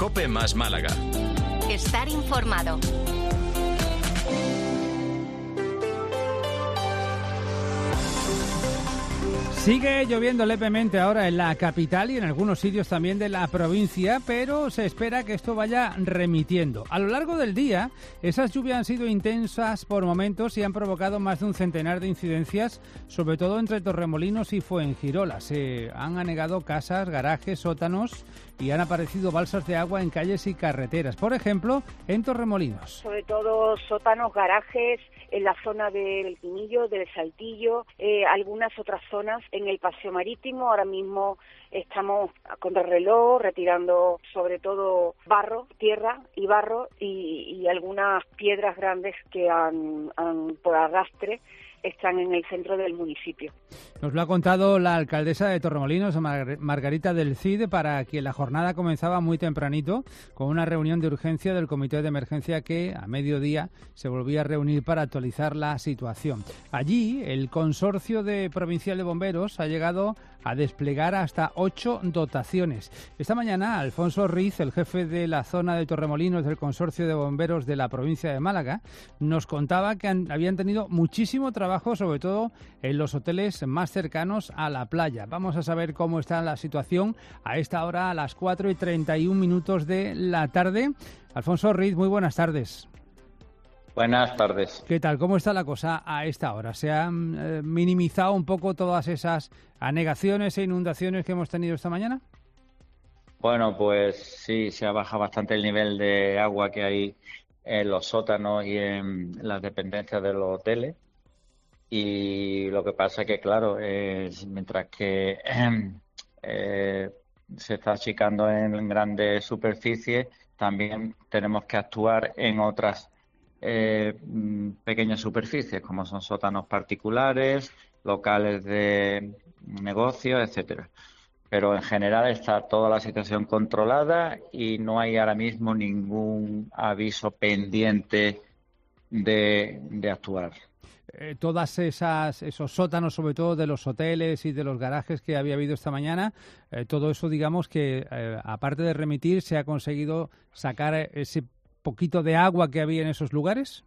COPE más Málaga. Estar informado. Sigue lloviendo levemente ahora en la capital y en algunos sitios también de la provincia, pero se espera que esto vaya remitiendo. A lo largo del día, esas lluvias han sido intensas por momentos y han provocado más de un centenar de incidencias, sobre todo entre Torremolinos y Fuengirola. Se han anegado casas, garajes, sótanos y han aparecido balsas de agua en calles y carreteras. Por ejemplo, en Torremolinos. Sobre todo sótanos, garajes, en la zona del Quinillo, del Saltillo, algunas otras zonas en el Paseo Marítimo. Ahora mismo estamos a contrarreloj retirando sobre todo barro, tierra y barro y algunas piedras grandes que han por arrastre están en el centro del municipio. Nos lo ha contado la alcaldesa de Torremolinos, Margarita del Cid, para quien la jornada comenzaba muy tempranito con una reunión de urgencia del Comité de Emergencia que a mediodía se volvía a reunir para actualizar la situación. Allí, el Consorcio Provincial de Bomberos ha llegado a desplegar hasta 8 dotaciones. Esta mañana, Alfonso Riz, el jefe de la zona de Torremolinos del Consorcio de Bomberos de la provincia de Málaga, nos contaba que habían tenido muchísimo trabajo, sobre todo en los hoteles más cercanos a la playa. Vamos a saber cómo está la situación a esta hora, a las 4:31 de la tarde. Alfonso Riz, muy buenas tardes. Buenas tardes. ¿Qué tal? ¿Cómo está la cosa a esta hora? ¿Se han minimizado un poco todas esas anegaciones e inundaciones que hemos tenido esta mañana? Bueno, pues sí, se ha bajado bastante el nivel de agua que hay en los sótanos y en las dependencias de los hoteles. Y lo que pasa es que, claro, mientras que se está achicando en grandes superficies, también tenemos que actuar en otras pequeñas superficies, como son sótanos particulares, locales de negocios, etcétera. Pero en general está toda la situación controlada y no hay ahora mismo ningún aviso pendiente de actuar. Todas esos sótanos, sobre todo de los hoteles y de los garajes que había habido esta mañana, todo eso, digamos que aparte de remitir, ¿se ha conseguido sacar ese poquito de agua que había en esos lugares?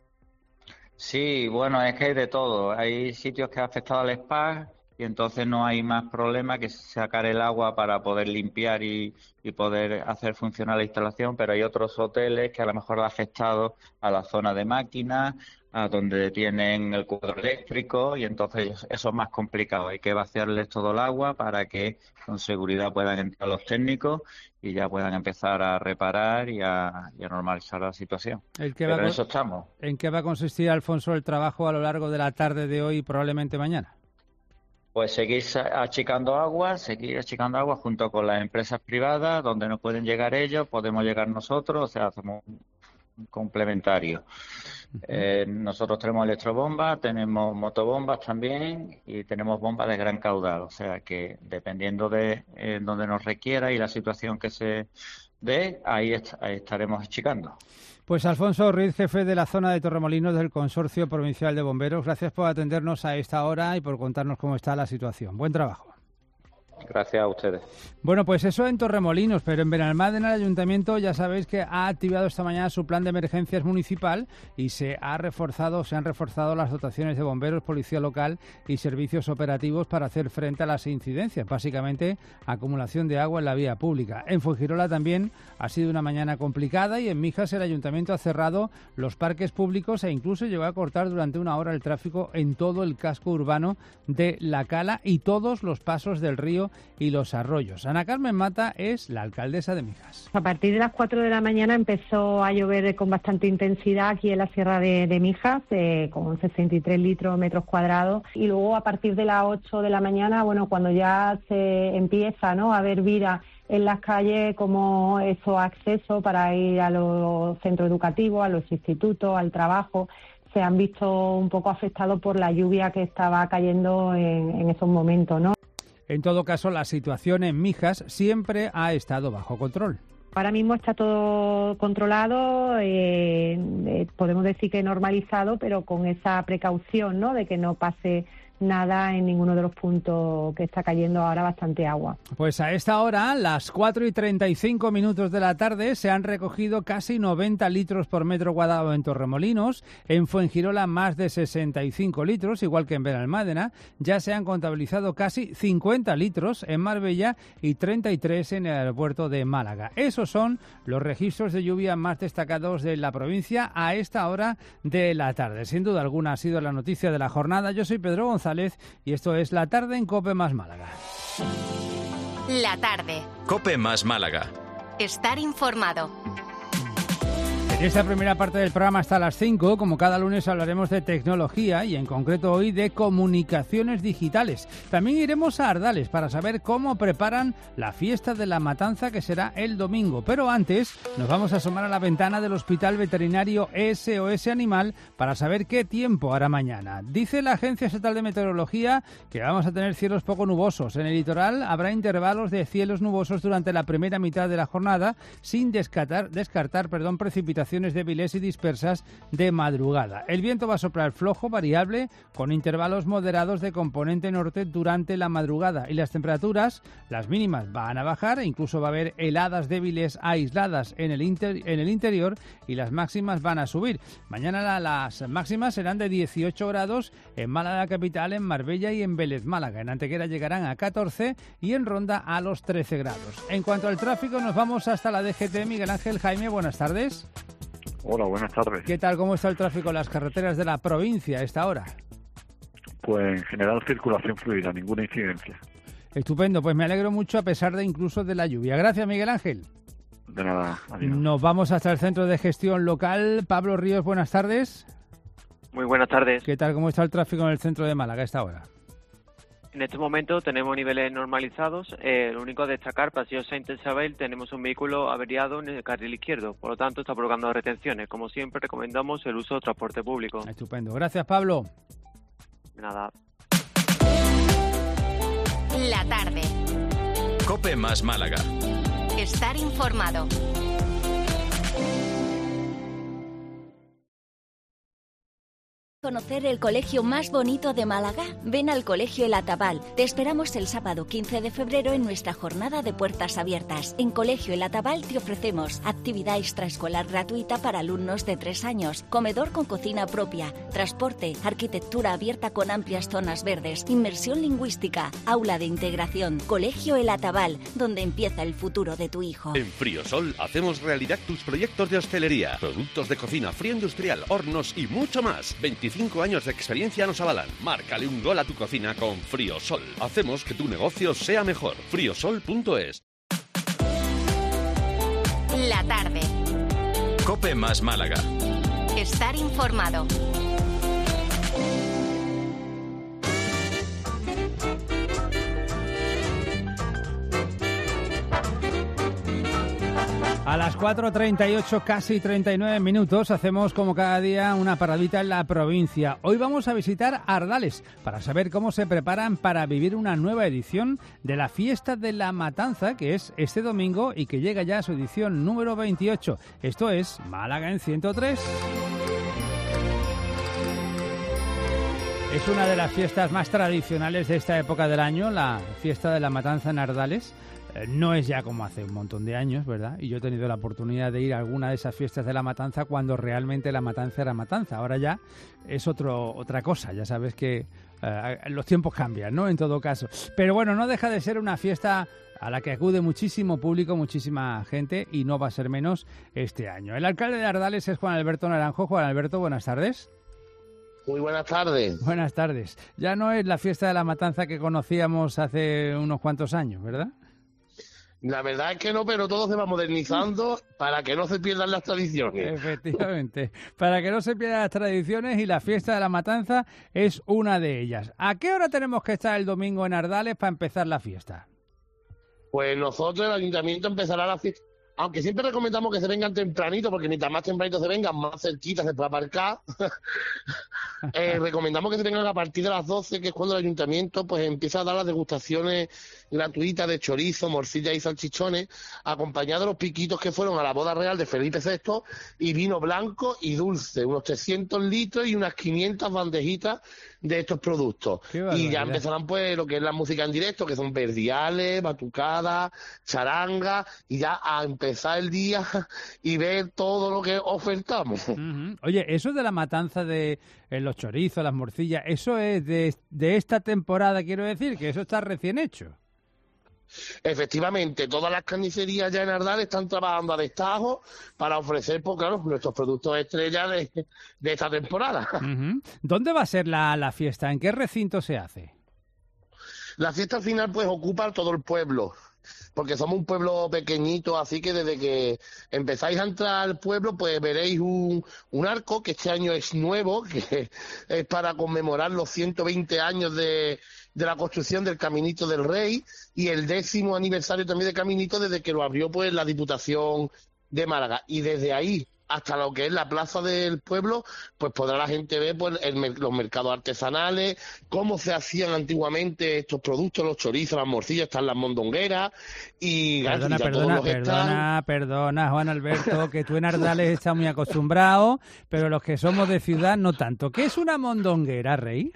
Sí, bueno, es que hay de todo. Hay sitios que ha afectado al spa y entonces no hay más problema que sacar el agua para poder limpiar y poder hacer funcionar la instalación, pero hay otros hoteles que a lo mejor ha afectado a la zona de máquinas, a donde tienen el cuadro eléctrico, y entonces eso es más complicado. Hay que vaciarles todo el agua para que con seguridad puedan entrar los técnicos y ya puedan empezar a reparar y a normalizar la situación. Pero en eso estamos. ¿En qué va a consistir, Alfonso, el trabajo a lo largo de la tarde de hoy y probablemente mañana? Pues seguir achicando agua junto con las empresas privadas, donde no pueden llegar ellos, podemos llegar nosotros, o sea, hacemos un complementario. Nosotros tenemos electrobombas, tenemos motobombas también y tenemos bombas de gran caudal, o sea que dependiendo de donde nos requiera y la situación que se dé, ahí estaremos achicando. Pues Alfonso Riz, jefe de la zona de Torremolinos del Consorcio Provincial de Bomberos, gracias por atendernos a esta hora y por contarnos cómo está la situación. Buen trabajo. Gracias a ustedes. Bueno, pues eso en Torremolinos, pero en Benalmádena el Ayuntamiento ya sabéis que ha activado esta mañana su plan de emergencias municipal y se han reforzado las dotaciones de bomberos, policía local y servicios operativos para hacer frente a las incidencias, básicamente acumulación de agua en la vía pública. En Fuengirola también ha sido una mañana complicada y en Mijas el Ayuntamiento ha cerrado los parques públicos e incluso llegó a cortar durante una hora el tráfico en todo el casco urbano de La Cala y todos los pasos del río y los arroyos. Ana Carmen Mata es la alcaldesa de Mijas. A partir de las 4 de la mañana empezó a llover con bastante intensidad aquí en la sierra de Mijas, con 63 litros metros cuadrados, y luego a partir de las 8 de la mañana, bueno, cuando ya se empieza, ¿no?, a haber vida en las calles, como esos accesos para ir a los centros educativos, a los institutos, al trabajo, se han visto un poco afectados por la lluvia que estaba cayendo en esos momentos, ¿no? En todo caso, la situación en Mijas siempre ha estado bajo control. Ahora mismo está todo controlado, podemos decir que normalizado, pero con esa precaución, ¿no?, de que no pase nada en ninguno de los puntos que está cayendo ahora bastante agua. Pues a esta hora, las 4:35 de la tarde, se han recogido casi 90 litros por metro cuadrado en Torremolinos, en Fuengirola más de 65 litros, igual que en Benalmádena. Ya se han contabilizado casi 50 litros en Marbella y 33 en el aeropuerto de Málaga. Esos son los registros de lluvia más destacados de la provincia a esta hora de la tarde. Sin duda alguna ha sido la noticia de la jornada. Yo soy Pedro González y esto es La Tarde en COPE más Málaga. La Tarde. COPE más Málaga. Estar informado. En esta primera parte del programa hasta las 5, como cada lunes, hablaremos de tecnología y en concreto hoy de comunicaciones digitales. También iremos a Ardales para saber cómo preparan la fiesta de la matanza que será el domingo. Pero antes nos vamos a asomar a la ventana del Hospital Veterinario SOS Animal para saber qué tiempo hará mañana. Dice la Agencia Estatal de Meteorología que vamos a tener cielos poco nubosos. En el litoral habrá intervalos de cielos nubosos durante la primera mitad de la jornada sin descartar precipitaciones débiles y dispersas de madrugada. El viento va a soplar flojo, variable, con intervalos moderados de componente norte durante la madrugada y las temperaturas, las mínimas van a bajar e incluso va a haber heladas débiles aisladas en el interior y las máximas van a subir. Mañana las máximas serán de 18 grados en Málaga capital, en Marbella y en Vélez Málaga. En Antequera llegarán a 14 y en Ronda a los 13 grados. En cuanto al tráfico, nos vamos hasta la DGT. Miguel Ángel Jaime, buenas tardes. Hola, buenas tardes. ¿Qué tal? ¿Cómo está el tráfico en las carreteras de la provincia a esta hora? Pues en general circulación fluida, ninguna incidencia. Estupendo, pues me alegro mucho a pesar de incluso de la lluvia. Gracias, Miguel Ángel. De nada, adiós. Nos vamos hasta el Centro de Gestión Local. Pablo Ríos, buenas tardes. Muy buenas tardes. ¿Qué tal? ¿Cómo está el tráfico en el centro de Málaga a esta hora? En este momento tenemos niveles normalizados. Lo único a destacar, Paseo Saint Isabel, tenemos un vehículo averiado en el carril izquierdo. Por lo tanto, está provocando retenciones. Como siempre, recomendamos el uso de transporte público. Estupendo. Gracias, Pablo. De nada. La Tarde. COPE más Málaga. Estar informado. ¿Conocer el colegio más bonito de Málaga? Ven al Colegio El Atabal. Te esperamos el sábado 15 de febrero en nuestra jornada de puertas abiertas. En Colegio El Atabal te ofrecemos actividad extraescolar gratuita para alumnos de 3 años, comedor con cocina propia, transporte, arquitectura abierta con amplias zonas verdes, inmersión lingüística, aula de integración. Colegio El Atabal, donde empieza el futuro de tu hijo. En Friosol hacemos realidad tus proyectos de hostelería, productos de cocina, frío industrial, hornos y mucho más. 25 años de experiencia nos avalan. Márcale un gol a tu cocina con Friosol. Hacemos que tu negocio sea mejor. Friosol.es. La Tarde. COPE más Málaga. Estar informado. A las 4:38, casi 39 minutos, hacemos como cada día una paradita en la provincia. Hoy vamos a visitar Ardales para saber cómo se preparan para vivir una nueva edición de la Fiesta de la Matanza, que es este domingo y que llega ya a su edición número 28. Esto es Málaga en 103. Es una de las fiestas más tradicionales de esta época del año, la Fiesta de la Matanza en Ardales. No es ya como hace un montón de años, ¿verdad? Y yo he tenido la oportunidad de ir a alguna de esas fiestas de la matanza cuando realmente la matanza era matanza. Ahora ya es otra cosa. Ya sabes que los tiempos cambian, ¿no? En todo caso. Pero bueno, no deja de ser una fiesta a la que acude muchísimo público, muchísima gente, y no va a ser menos este año. El alcalde de Ardales es Juan Alberto Naranjo. Juan Alberto, buenas tardes. Muy buenas tardes. Buenas tardes. Ya no es la fiesta de la matanza que conocíamos hace unos cuantos años, ¿verdad? La verdad es que no, pero todo se va modernizando para que no se pierdan las tradiciones. Efectivamente, para que no se pierdan las tradiciones, y la fiesta de la matanza es una de ellas. ¿A qué hora tenemos que estar el domingo en Ardales para empezar la fiesta? Pues nosotros, el ayuntamiento, empezará la fiesta Aunque siempre recomendamos que se vengan tempranito, porque mientras más tempranito se vengan, más cerquita se puede aparcar. Recomendamos que se vengan a partir de las 12, que es cuando el ayuntamiento pues empieza a dar las degustaciones gratuitas de chorizo, morcilla y salchichones, acompañados de los piquitos que fueron a la boda real de Felipe VI, y vino blanco y dulce, unos 300 litros y unas 500 bandejitas de estos productos. Y ya empezarán pues lo que es la música en directo, que son verdiales, batucadas, charanga, y ya a empezar el día y ver todo lo que ofertamos. Oye, eso de la matanza de los chorizos, las morcillas, eso es de esta temporada, quiero decir, que eso está recién hecho. Efectivamente, todas las carnicerías ya en Ardales están trabajando a destajo para ofrecer, pues claro, nuestros productos estrella de esta temporada. ¿Dónde va a ser la fiesta? ¿En qué recinto se hace? La fiesta al final pues ocupa todo el pueblo, porque somos un pueblo pequeñito, así que desde que empezáis a entrar al pueblo pues veréis un arco que este año es nuevo, que es para conmemorar los 120 años de la construcción del Caminito del Rey, y el 10º aniversario también de Caminito desde que lo abrió pues la Diputación de Málaga, y desde ahí hasta lo que es la plaza del pueblo, pues podrá la gente ver pues los mercados artesanales, cómo se hacían antiguamente estos productos, los chorizos, las morcillas, están las mondongueras, y Perdona, Juan Alberto, que tú en Ardales estás muy acostumbrado, pero los que somos de ciudad no tanto. ¿Qué es una mondonguera, Rey?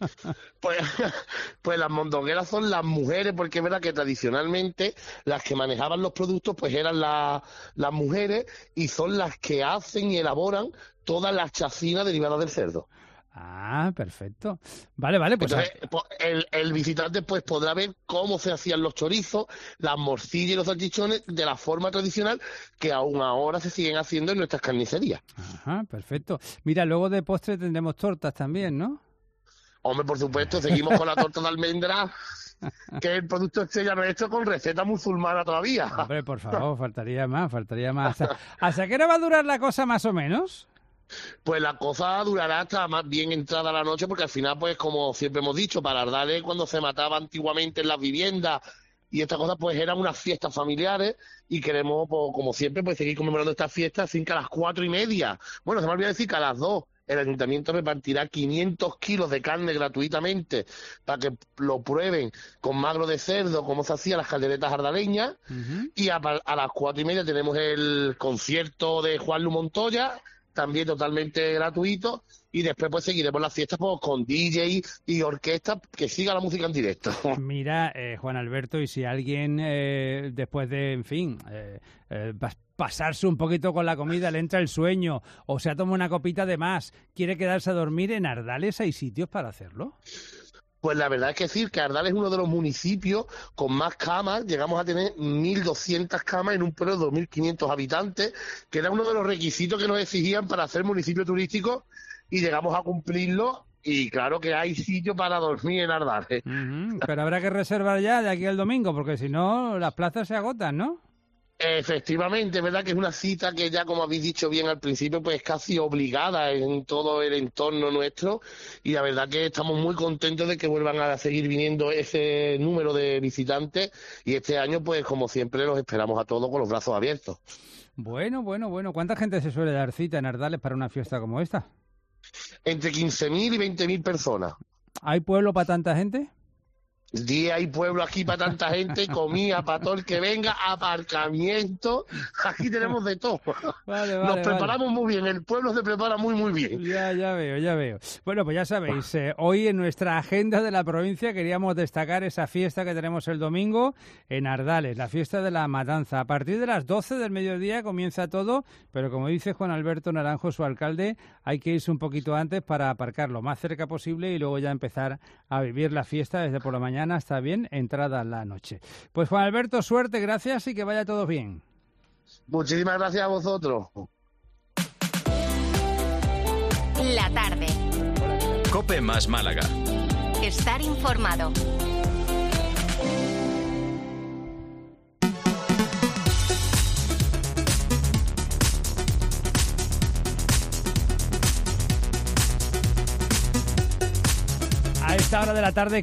Pues las mondongueras son las mujeres, porque es verdad que tradicionalmente las que manejaban los productos pues eran las mujeres, y son las que hacen y elaboran todas las chacinas derivadas del cerdo. Ah, perfecto. Vale, pues... Entonces, el visitante pues podrá ver cómo se hacían los chorizos, las morcillas y los salchichones de la forma tradicional que aún ahora se siguen haciendo en nuestras carnicerías. Ajá, perfecto. Mira, luego de postre tendremos tortas también, ¿no? Hombre, por supuesto, seguimos con la torta de almendra, que es el producto estrella nuestro con receta musulmana todavía. Hombre, por favor, faltaría más. ¿Hasta qué hora va a durar la cosa más o menos? Pues la cosa durará hasta más bien entrada la noche, porque al final, pues como siempre hemos dicho, para Ardales, cuando se mataba antiguamente en las viviendas y estas cosas, pues eran unas fiestas familiares, y queremos, pues, como siempre, pues seguir conmemorando estas fiestas sin que a las 4:30, bueno, se me olvidó decir que a las 2, el ayuntamiento repartirá 500 kilos de carne gratuitamente para que lo prueben con magro de cerdo, como se hacía las calderetas ardaleñas. Y a las 4:30 tenemos el concierto de Juan Lu Montoya, también totalmente gratuito, y después pues seguiremos las fiestas pues, con DJ y orquesta, que siga la música en directo. Mira, Juan Alberto, y si alguien después de, en fin, pasarse un poquito con la comida, le entra el sueño, o se toma una copita de más, quiere quedarse a dormir, ¿en Ardales hay sitios para hacerlo? Pues la verdad es que decir que Ardales es uno de los municipios con más camas. Llegamos a tener 1.200 camas en un pueblo de 2.500 habitantes, que era uno de los requisitos que nos exigían para hacer municipio turístico, y llegamos a cumplirlo. Y claro que hay sitio para dormir en Ardales. Pero habrá que reservar ya de aquí al domingo, porque si no las plazas se agotan, ¿no? Efectivamente, es verdad que es una cita que ya, como habéis dicho bien al principio, pues casi obligada en todo el entorno nuestro, y la verdad que estamos muy contentos de que vuelvan a seguir viniendo ese número de visitantes, y este año pues como siempre los esperamos a todos con los brazos abiertos. Bueno, ¿cuánta gente se suele dar cita en Ardales para una fiesta como esta? Entre 15.000 y 20.000 personas. ¿Hay pueblo para tanta gente? Día hay pueblo aquí para tanta gente, comida para todo el que venga, aparcamiento, aquí tenemos de todo. Nos preparamos muy bien, el pueblo se prepara muy bien. Ya veo. Bueno, pues ya sabéis, hoy en nuestra agenda de la provincia queríamos destacar esa fiesta que tenemos el domingo en Ardales, la fiesta de la matanza. A partir de las 12 del mediodía comienza todo, pero como dice Juan Alberto Naranjo, su alcalde, hay que irse un poquito antes para aparcar lo más cerca posible y luego ya empezar a vivir la fiesta desde por la mañana hasta bien entrada la noche. Pues Juan Alberto, suerte, gracias y que vaya todo bien. Muchísimas gracias a vosotros. La tarde. COPE más Málaga. Estar informado. A esta hora de la tarde,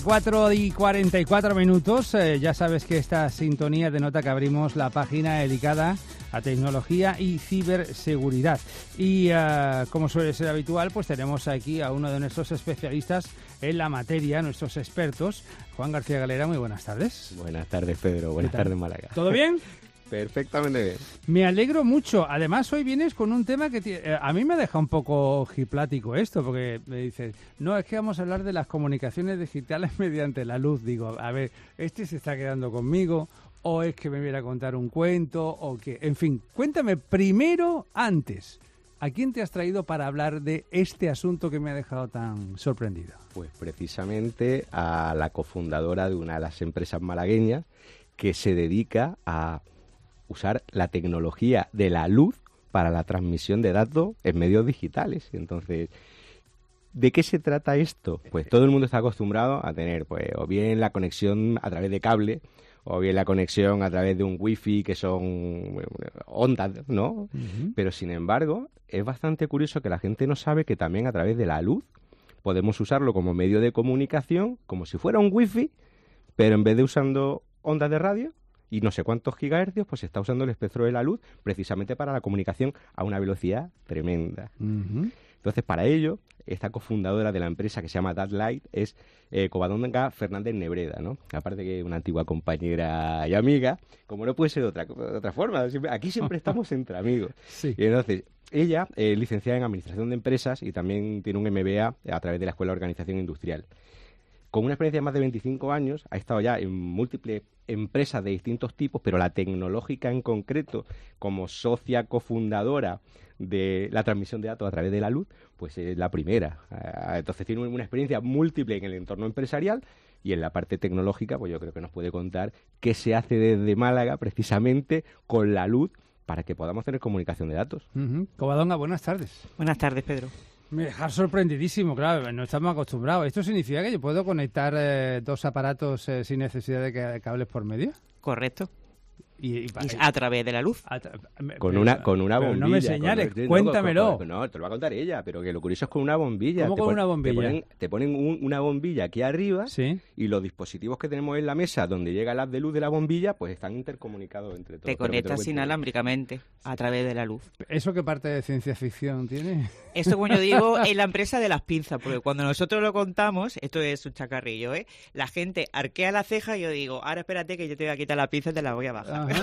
4:44 minutos, ya sabes que esta sintonía denota que abrimos la página dedicada a tecnología y ciberseguridad. Y como suele ser habitual, pues tenemos aquí a uno de nuestros especialistas en la materia, nuestros expertos. Juan García Galera, muy buenas tardes. Buenas tardes, Pedro. Buenas tardes, Málaga. ¿Todo bien? Perfectamente bien. Me alegro mucho. Además, hoy vienes con un tema que a mí me deja un poco ojiplático esto, porque me dices, no, es que vamos a hablar de las comunicaciones digitales mediante la luz. Digo, a ver, ¿este se está quedando conmigo? ¿O es que me viene a contar un cuento? ¿O qué? En fin, cuéntame primero, antes, ¿a quién te has traído para hablar de este asunto que me ha dejado tan sorprendido? Pues precisamente a la cofundadora de una de las empresas malagueñas que se dedica a usar la tecnología de la luz para la transmisión de datos en medios digitales. Entonces, ¿de qué se trata esto? Pues todo el mundo está acostumbrado a tener, pues, o bien la conexión a través de cable, o bien la conexión a través de un wifi, que son ondas, ¿no? Uh-huh. Pero, sin embargo, es bastante curioso que la gente no sabe que también a través de la luz podemos usarlo como medio de comunicación, como si fuera un wifi, pero en vez de usando ondas de radio y no sé cuántos gigahercios, pues se está usando el espectro de la luz precisamente para la comunicación a una velocidad tremenda. Uh-huh. Entonces, para ello, esta cofundadora de la empresa que se llama Datlight es Covadonga Fernández Nebreda, ¿no? Aparte que es una antigua compañera y amiga, como no puede ser de otra forma. Aquí siempre estamos entre amigos. Sí. Y entonces, ella es licenciada en Administración de Empresas y también tiene un MBA a través de la Escuela de Organización Industrial. Con una experiencia de más de 25 años, ha estado ya en múltiples empresas de distintos tipos, pero la tecnológica en concreto, como socia cofundadora de la transmisión de datos a través de la luz, pues es la primera. Entonces tiene una experiencia múltiple en el entorno empresarial y en la parte tecnológica, pues yo creo que nos puede contar qué se hace desde Málaga precisamente con la luz para que podamos tener comunicación de datos. Uh-huh. Covadonga, buenas tardes. Buenas tardes, Pedro. Me deja sorprendidísimo, claro, no estamos acostumbrados. ¿Esto significa que yo puedo conectar dos aparatos sin necesidad de cables por medio? Correcto. Y a través de la luz. Con una bombilla. No me señales, cuéntamelo. No, te lo va a contar ella, pero que lo curioso es con una bombilla. ¿Cómo con una bombilla? Te ponen una bombilla aquí arriba, ¿sí? Y los dispositivos que tenemos en la mesa donde llega el haz de luz de la bombilla, pues están intercomunicados entre todos. Te conectas inalámbricamente a través de la luz. ¿Eso qué parte de ciencia ficción tiene? Esto, como yo digo, es la empresa de las pinzas, porque cuando nosotros lo contamos, esto es un chacarrillo, ¿eh? La gente arquea la ceja y yo digo, ahora espérate que yo te voy a quitar la pinza y te la voy a bajar.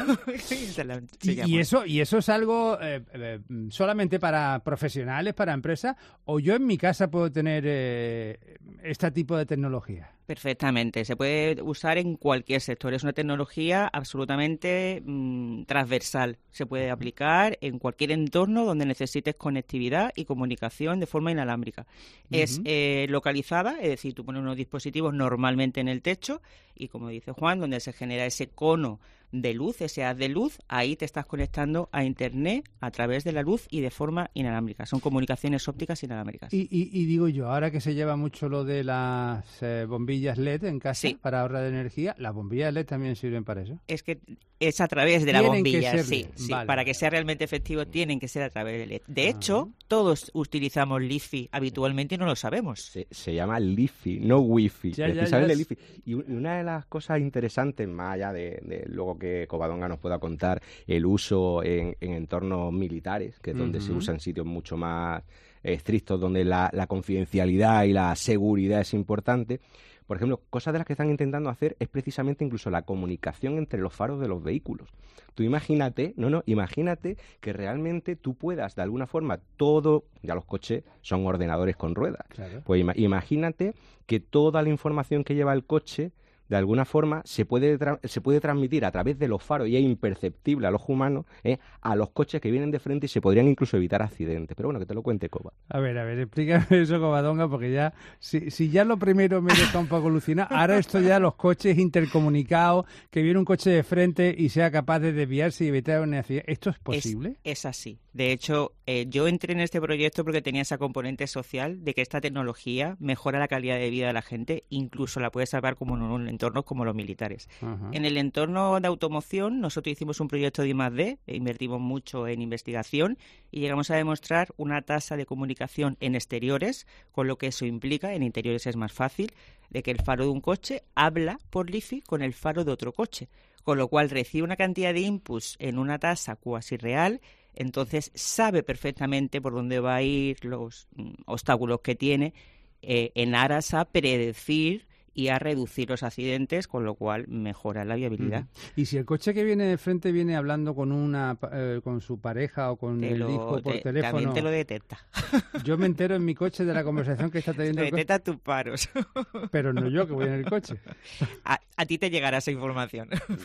¿Y eso es algo solamente para profesionales, para empresas, o yo en mi casa puedo tener este tipo de tecnología? Perfectamente, se puede usar en cualquier sector, es una tecnología absolutamente transversal, se puede aplicar en cualquier entorno donde necesites conectividad y comunicación de forma inalámbrica. Uh-huh. Es localizada, es decir, tú pones unos dispositivos normalmente en el techo y, como dice Juan, donde se genera ese cono de luz, ese haz de luz, ahí te estás conectando a Internet a través de la luz y de forma inalámbrica. Son comunicaciones ópticas inalámbricas. Y digo yo, ahora que se lleva mucho lo de las bombillas LED en casa, sí, para ahorrar de energía, ¿las bombillas LED también sirven para eso? Es que es a través de la bombilla, sí. Vale, para que sea realmente efectivo tienen que ser a través de LED. De hecho, todos utilizamos LiFi habitualmente y no lo sabemos. Se llama LiFi, no Wi-Fi. Precisamente LiFi. Y una de las cosas interesantes, más allá de luego que Covadonga nos pueda contar el uso en entornos militares, que es donde se usa en sitios mucho más estrictos, donde la confidencialidad y la seguridad es importante. Por ejemplo, cosas de las que están intentando hacer es precisamente incluso la comunicación entre los faros de los vehículos. Tú imagínate que realmente tú puedas, de alguna forma, ya los coches son ordenadores con ruedas. Claro. Pues imagínate que toda la información que lleva el coche, de alguna forma, se puede transmitir a través de los faros y es imperceptible a los humanos, a los coches que vienen de frente y se podrían incluso evitar accidentes. Pero bueno, que te lo cuente Cova. A ver, explícame eso, Covadonga, porque ya, si ya lo primero me deja un poco alucinado, ahora esto ya los coches intercomunicados, que viene un coche de frente y sea capaz de desviarse y evitar un accidente. ¿Esto es posible? Es así. De hecho, yo entré en este proyecto porque tenía esa componente social de que esta tecnología mejora la calidad de vida de la gente, incluso la puede salvar como en un entornos como los militares. Ajá. En el entorno de automoción, nosotros hicimos un proyecto de I+D, invertimos mucho en investigación y llegamos a demostrar una tasa de comunicación en exteriores, con lo que eso implica, en interiores es más fácil, de que el faro de un coche habla por LiFi con el faro de otro coche, con lo cual recibe una cantidad de inputs en una tasa cuasi real. Entonces sabe perfectamente por dónde va a ir, los obstáculos que tiene, en aras a predecir y a reducir los accidentes, con lo cual mejora la viabilidad. Y si el coche que viene de frente viene hablando con con su pareja o con el hijo por teléfono... También te lo detecta. Yo me entero en mi coche de la conversación que está teniendo el coche. Detecta tus paros. Pero no yo, que voy en el coche. A ti te llegará esa información.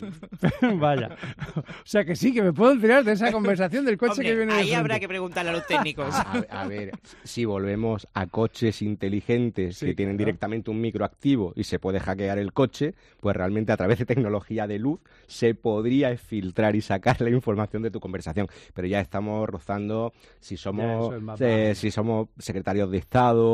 Vaya. O sea que sí, que me puedo enterar de esa conversación del coche. Hombre, que viene de ahí frente. habrá que preguntarle a los técnicos. A ver, si volvemos a coches inteligentes que tienen directamente un microactivo y se puede hackear el coche, pues realmente a través de tecnología de luz se podría filtrar y sacar la información de tu conversación. Pero ya estamos rozando si somos secretarios de Estado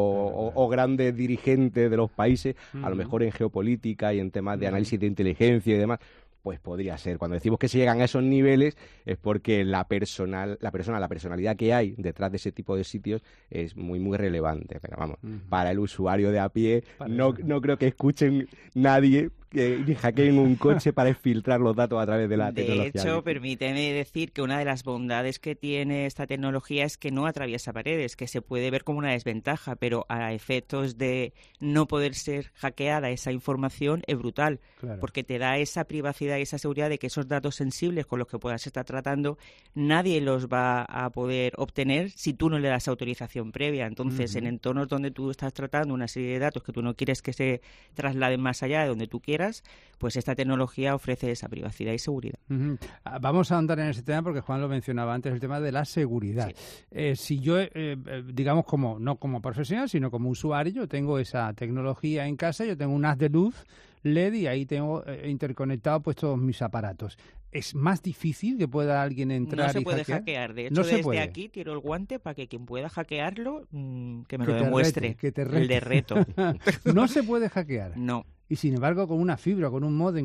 o grandes dirigentes de los países, a lo mejor en geopolítica y en temas de análisis de inteligencia y demás. Pues podría ser. Cuando decimos que se llegan a esos niveles es porque la personalidad que hay detrás de ese tipo de sitios es muy, muy relevante. Pero vamos, para el usuario de a pie no creo que escuchen nadie ni hackeen un coche para filtrar los datos a través de la tecnología. De hecho, permíteme decir que una de las bondades que tiene esta tecnología es que no atraviesa paredes, que se puede ver como una desventaja, pero a efectos de no poder ser hackeada esa información es brutal, porque te da esa privacidad y esa seguridad de que esos datos sensibles con los que puedas estar tratando, nadie los va a poder obtener si tú no le das autorización previa. Entonces, en entornos donde tú estás tratando una serie de datos que tú no quieres que se trasladen más allá de donde tú quieras, pues esta tecnología ofrece esa privacidad y seguridad. Vamos a ahondar en ese tema porque Juan lo mencionaba antes, el tema de la seguridad. Sí. Si yo, digamos, no como profesional, sino como usuario, yo tengo esa tecnología en casa, yo tengo un haz de luz LED y ahí tengo interconectado pues todos mis aparatos. ¿Es más difícil que pueda alguien entrar y No se puede hackear? De hecho, desde aquí tiro el guante para que quien pueda hackearlo, que me lo demuestre. El de reto. No se puede hackear. No. Y sin embargo, con una fibra, con un módem,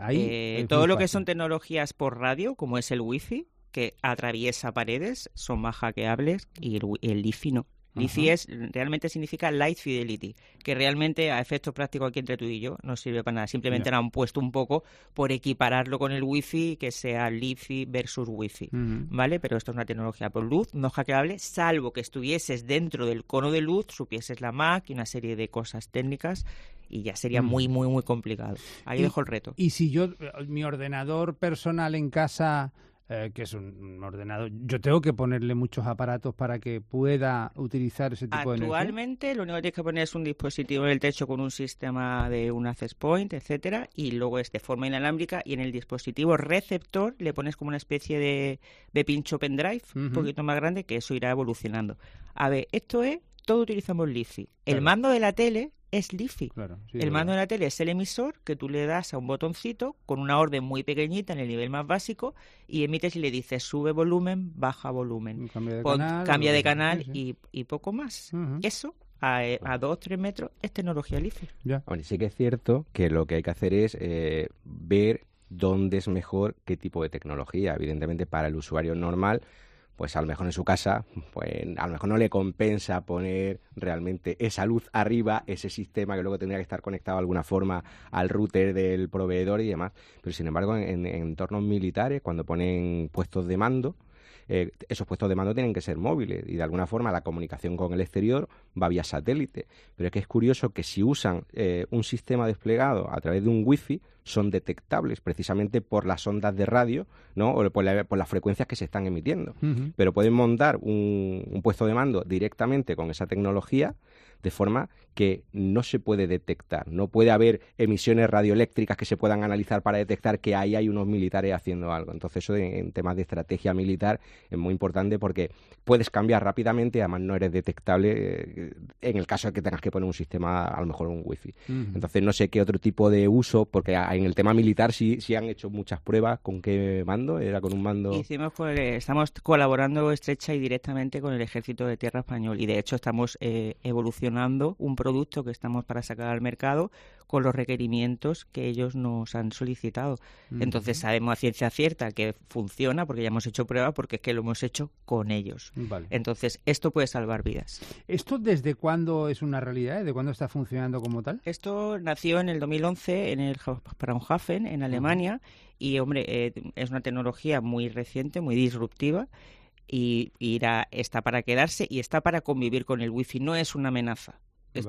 todo lo que son tecnologías por radio, como es el Wi-Fi, que atraviesa paredes, son más hackeables, y el LiFi no. LiFi realmente significa Light Fidelity, que realmente a efectos prácticos aquí entre tú y yo no sirve para nada. Simplemente lo han puesto un poco por equipararlo con el Wi-Fi, que sea LiFi versus Wi-Fi, ¿vale? Pero esto es una tecnología por luz, no hackeable, salvo que estuvieses dentro del cono de luz, supieses la MAC y una serie de cosas técnicas, y ya sería muy, muy, muy complicado. Ahí dejo el reto. Y si yo, mi ordenador personal en casa... que es un ordenador, yo tengo que ponerle muchos aparatos para que pueda utilizar ese tipo de energía. Actualmente lo único que tienes que poner es un dispositivo en el techo con un sistema de un access point, etcétera, y luego es de forma inalámbrica, y en el dispositivo receptor le pones como una especie de pincho pendrive, un poquito más grande, que eso irá evolucionando. A ver, todo utilizamos LiFi. El mando de la tele es LiFi. El mando de la tele es el emisor que tú le das a un botoncito con una orden muy pequeñita en el nivel más básico y emites y le dices sube volumen, baja volumen, cambia de canal y poco más. Eso a 2-3 metros es tecnología LiFi. Bueno, sí que es cierto que lo que hay que hacer es ver dónde es mejor qué tipo de tecnología. Evidentemente para el usuario normal, pues a lo mejor en su casa, pues a lo mejor no le compensa poner realmente esa luz arriba, ese sistema que luego tendría que estar conectado de alguna forma al router del proveedor y demás. Pero sin embargo, en entornos militares, cuando ponen puestos de mando, esos puestos de mando tienen que ser móviles y de alguna forma la comunicación con el exterior va vía satélite. Pero es que es curioso que si usan un sistema desplegado a través de un wifi son detectables precisamente por las ondas de radio, ¿no? O por las frecuencias que se están emitiendo. Pero pueden montar un puesto de mando directamente con esa tecnología de forma que no se puede detectar. No puede haber emisiones radioeléctricas que se puedan analizar para detectar que ahí hay unos militares haciendo algo. Entonces eso en temas de estrategia militar es muy importante porque puedes cambiar rápidamente, además no eres detectable en el caso de que tengas que poner un sistema, a lo mejor un wifi. Entonces no sé qué otro tipo de uso, porque hay en el tema militar sí han hecho muchas pruebas. ¿Con qué mando? ¿Era con un mando? Estamos colaborando estrecha y directamente con el Ejército de Tierra Español y de hecho estamos evolucionando un producto que estamos para sacar al mercado con los requerimientos que ellos nos han solicitado. Entonces sabemos a ciencia cierta que funciona porque ya hemos hecho pruebas, porque es que lo hemos hecho con ellos. Vale. Entonces esto puede salvar vidas. ¿Esto desde cuándo es una realidad? ¿De cuándo está funcionando como tal? Esto nació en el 2011 en el Fraunhofen, en Alemania, y hombre, es una tecnología muy reciente, muy disruptiva, y está para quedarse y está para convivir con el wifi. No es una amenaza.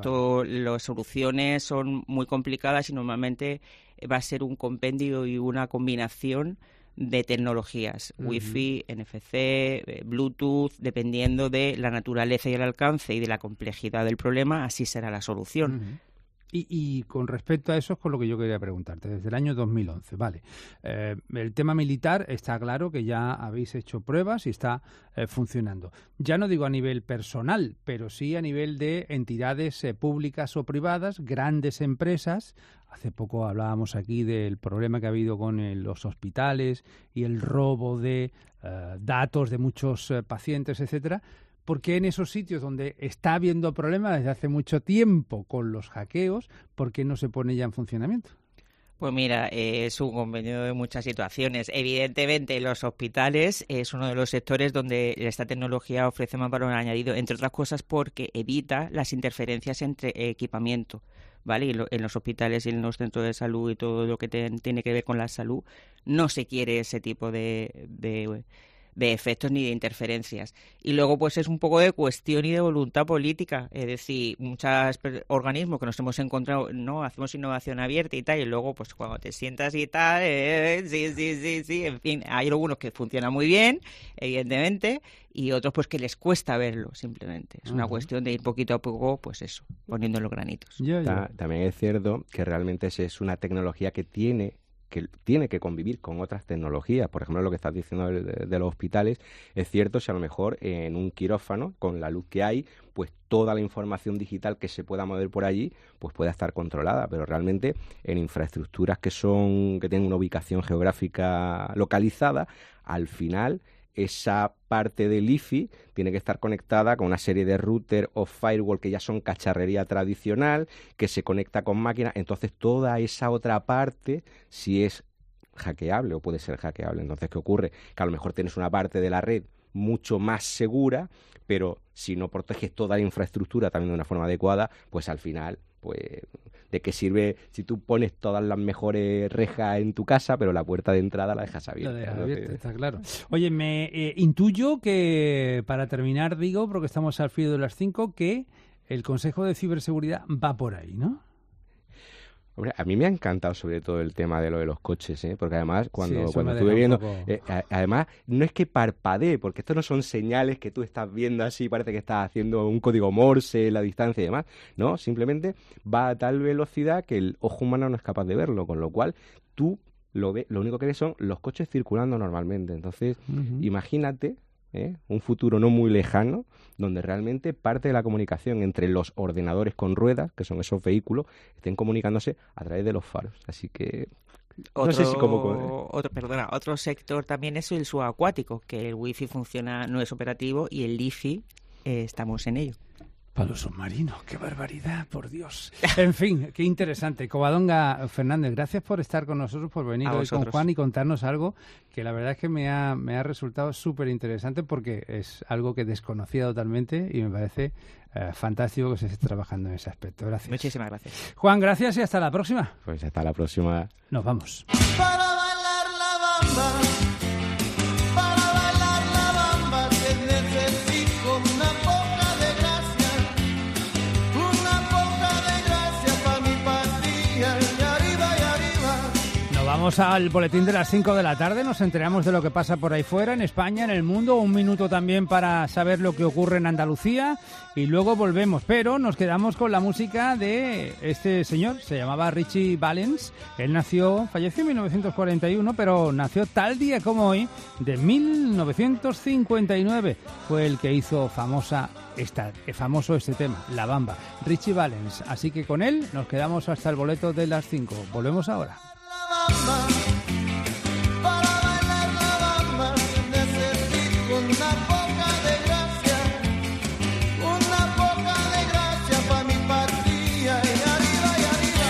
Las soluciones son muy complicadas y normalmente va a ser un compendio y una combinación de tecnologías, Wi-Fi, NFC, Bluetooth, dependiendo de la naturaleza y el alcance y de la complejidad del problema, así será la solución. Y con respecto a eso es con lo que yo quería preguntarte, desde el año 2011, vale. El tema militar está claro que ya habéis hecho pruebas y está funcionando. Ya no digo a nivel personal, pero sí a nivel de entidades públicas o privadas, grandes empresas. Hace poco hablábamos aquí del problema que ha habido con los hospitales y el robo de datos de muchos pacientes, etcétera. ¿Por qué en esos sitios donde está habiendo problemas desde hace mucho tiempo con los hackeos, por qué no se pone ya en funcionamiento? Pues mira, es un convenio de muchas situaciones. Evidentemente, los hospitales es uno de los sectores donde esta tecnología ofrece más valor añadido, entre otras cosas porque evita las interferencias entre equipamiento, ¿vale? Y en los hospitales y en los centros de salud y todo lo que tiene que ver con la salud, no se quiere ese tipo de efectos ni de interferencias. Y luego pues es un poco de cuestión y de voluntad política, es decir, muchos organismos que nos hemos encontrado, no, hacemos innovación abierta y tal, y luego pues cuando te sientas y tal, sí, en fin, hay algunos que funcionan muy bien, evidentemente, y otros pues que les cuesta verlo, simplemente. Es una cuestión de ir poquito a poco, pues eso, poniendo los granitos. También es cierto que realmente es una tecnología que tiene que convivir con otras tecnologías. Por ejemplo, lo que estás diciendo de los hospitales, es cierto si a lo mejor en un quirófano, con la luz que hay, pues toda la información digital que se pueda mover por allí, pues pueda estar controlada, pero realmente en infraestructuras que tienen una ubicación geográfica localizada, al final esa parte del IFI tiene que estar conectada con una serie de router o firewall que ya son cacharrería tradicional, que se conecta con máquinas. Entonces, toda esa otra parte sí es hackeable o puede ser hackeable. Entonces, ¿qué ocurre? Que a lo mejor tienes una parte de la red mucho más segura, pero si no proteges toda la infraestructura también de una forma adecuada, pues al final, pues ¿de qué sirve si tú pones todas las mejores rejas en tu casa, pero la puerta de entrada la dejas abierta? La dejas abierta, está claro. Oye, me intuyo que, para terminar, digo, porque estamos al filo de las 5, que el Consejo de Ciberseguridad va por ahí, ¿no? Hombre, a mí me ha encantado sobre todo el tema de lo de los coches, porque además cuando estuve viendo, además no es que parpadee, porque esto no son señales que tú estás viendo así, parece que estás haciendo un código Morse, la distancia y demás, no, simplemente va a tal velocidad que el ojo humano no es capaz de verlo, con lo cual tú lo único que ves son los coches circulando normalmente. Entonces, imagínate un futuro no muy lejano donde realmente parte de la comunicación entre los ordenadores con ruedas, que son esos vehículos, estén comunicándose a través de los faros. Así que no sé si otro sector también es el subacuático, que el wifi funciona, no es operativo, y el LiFi estamos en ello. Para los submarinos, qué barbaridad, por Dios. En fin, qué interesante. Covadonga Fernández, gracias por estar con nosotros, por venir hoy con Juan y contarnos algo que la verdad es que me ha resultado súper interesante, porque es algo que desconocía totalmente y me parece fantástico que se esté trabajando en ese aspecto. Gracias. Muchísimas gracias. Juan, gracias y hasta la próxima. Pues hasta la próxima. Nos vamos. Para bailar la bamba. Para bailar la bamba te necesito una poca de gracia. Una poca de gracia para mi patria. Y arriba y arriba. Nos vamos al boletín de las 5 de la tarde. Nos enteramos de lo que pasa por ahí fuera, en España, en el mundo. Un minuto también para saber lo que ocurre en Andalucía. Y luego volvemos, pero nos quedamos con la música de este señor, se llamaba Richie Valens. Él falleció en 1941, pero nació tal día como hoy, de 1959. Fue el que hizo famoso este tema, La Bamba, Richie Valens. Así que con él nos quedamos hasta el boleto de las 5. Volvemos ahora. bamba. Para bailar la bamba necesito una poca de gracia para mi partida y arriba y arriba.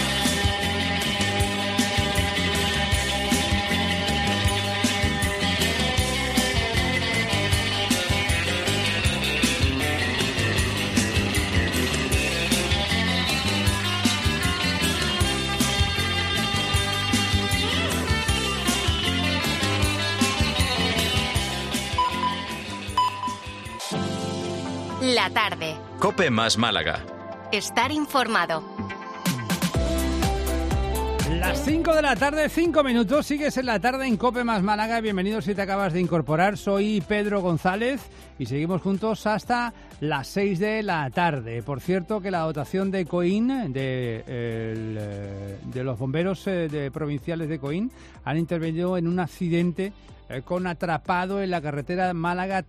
La tarde. Cope más Málaga. Estar informado. Las 5 de la tarde, 5 minutos, sigues en la tarde en Cope más Málaga. Bienvenidos si te acabas de incorporar. Soy Pedro González y seguimos juntos hasta las 6 de la tarde. Por cierto, que la dotación de Coín, de los bomberos provinciales de Coín, han intervenido en un accidente con atrapado en la carretera Málaga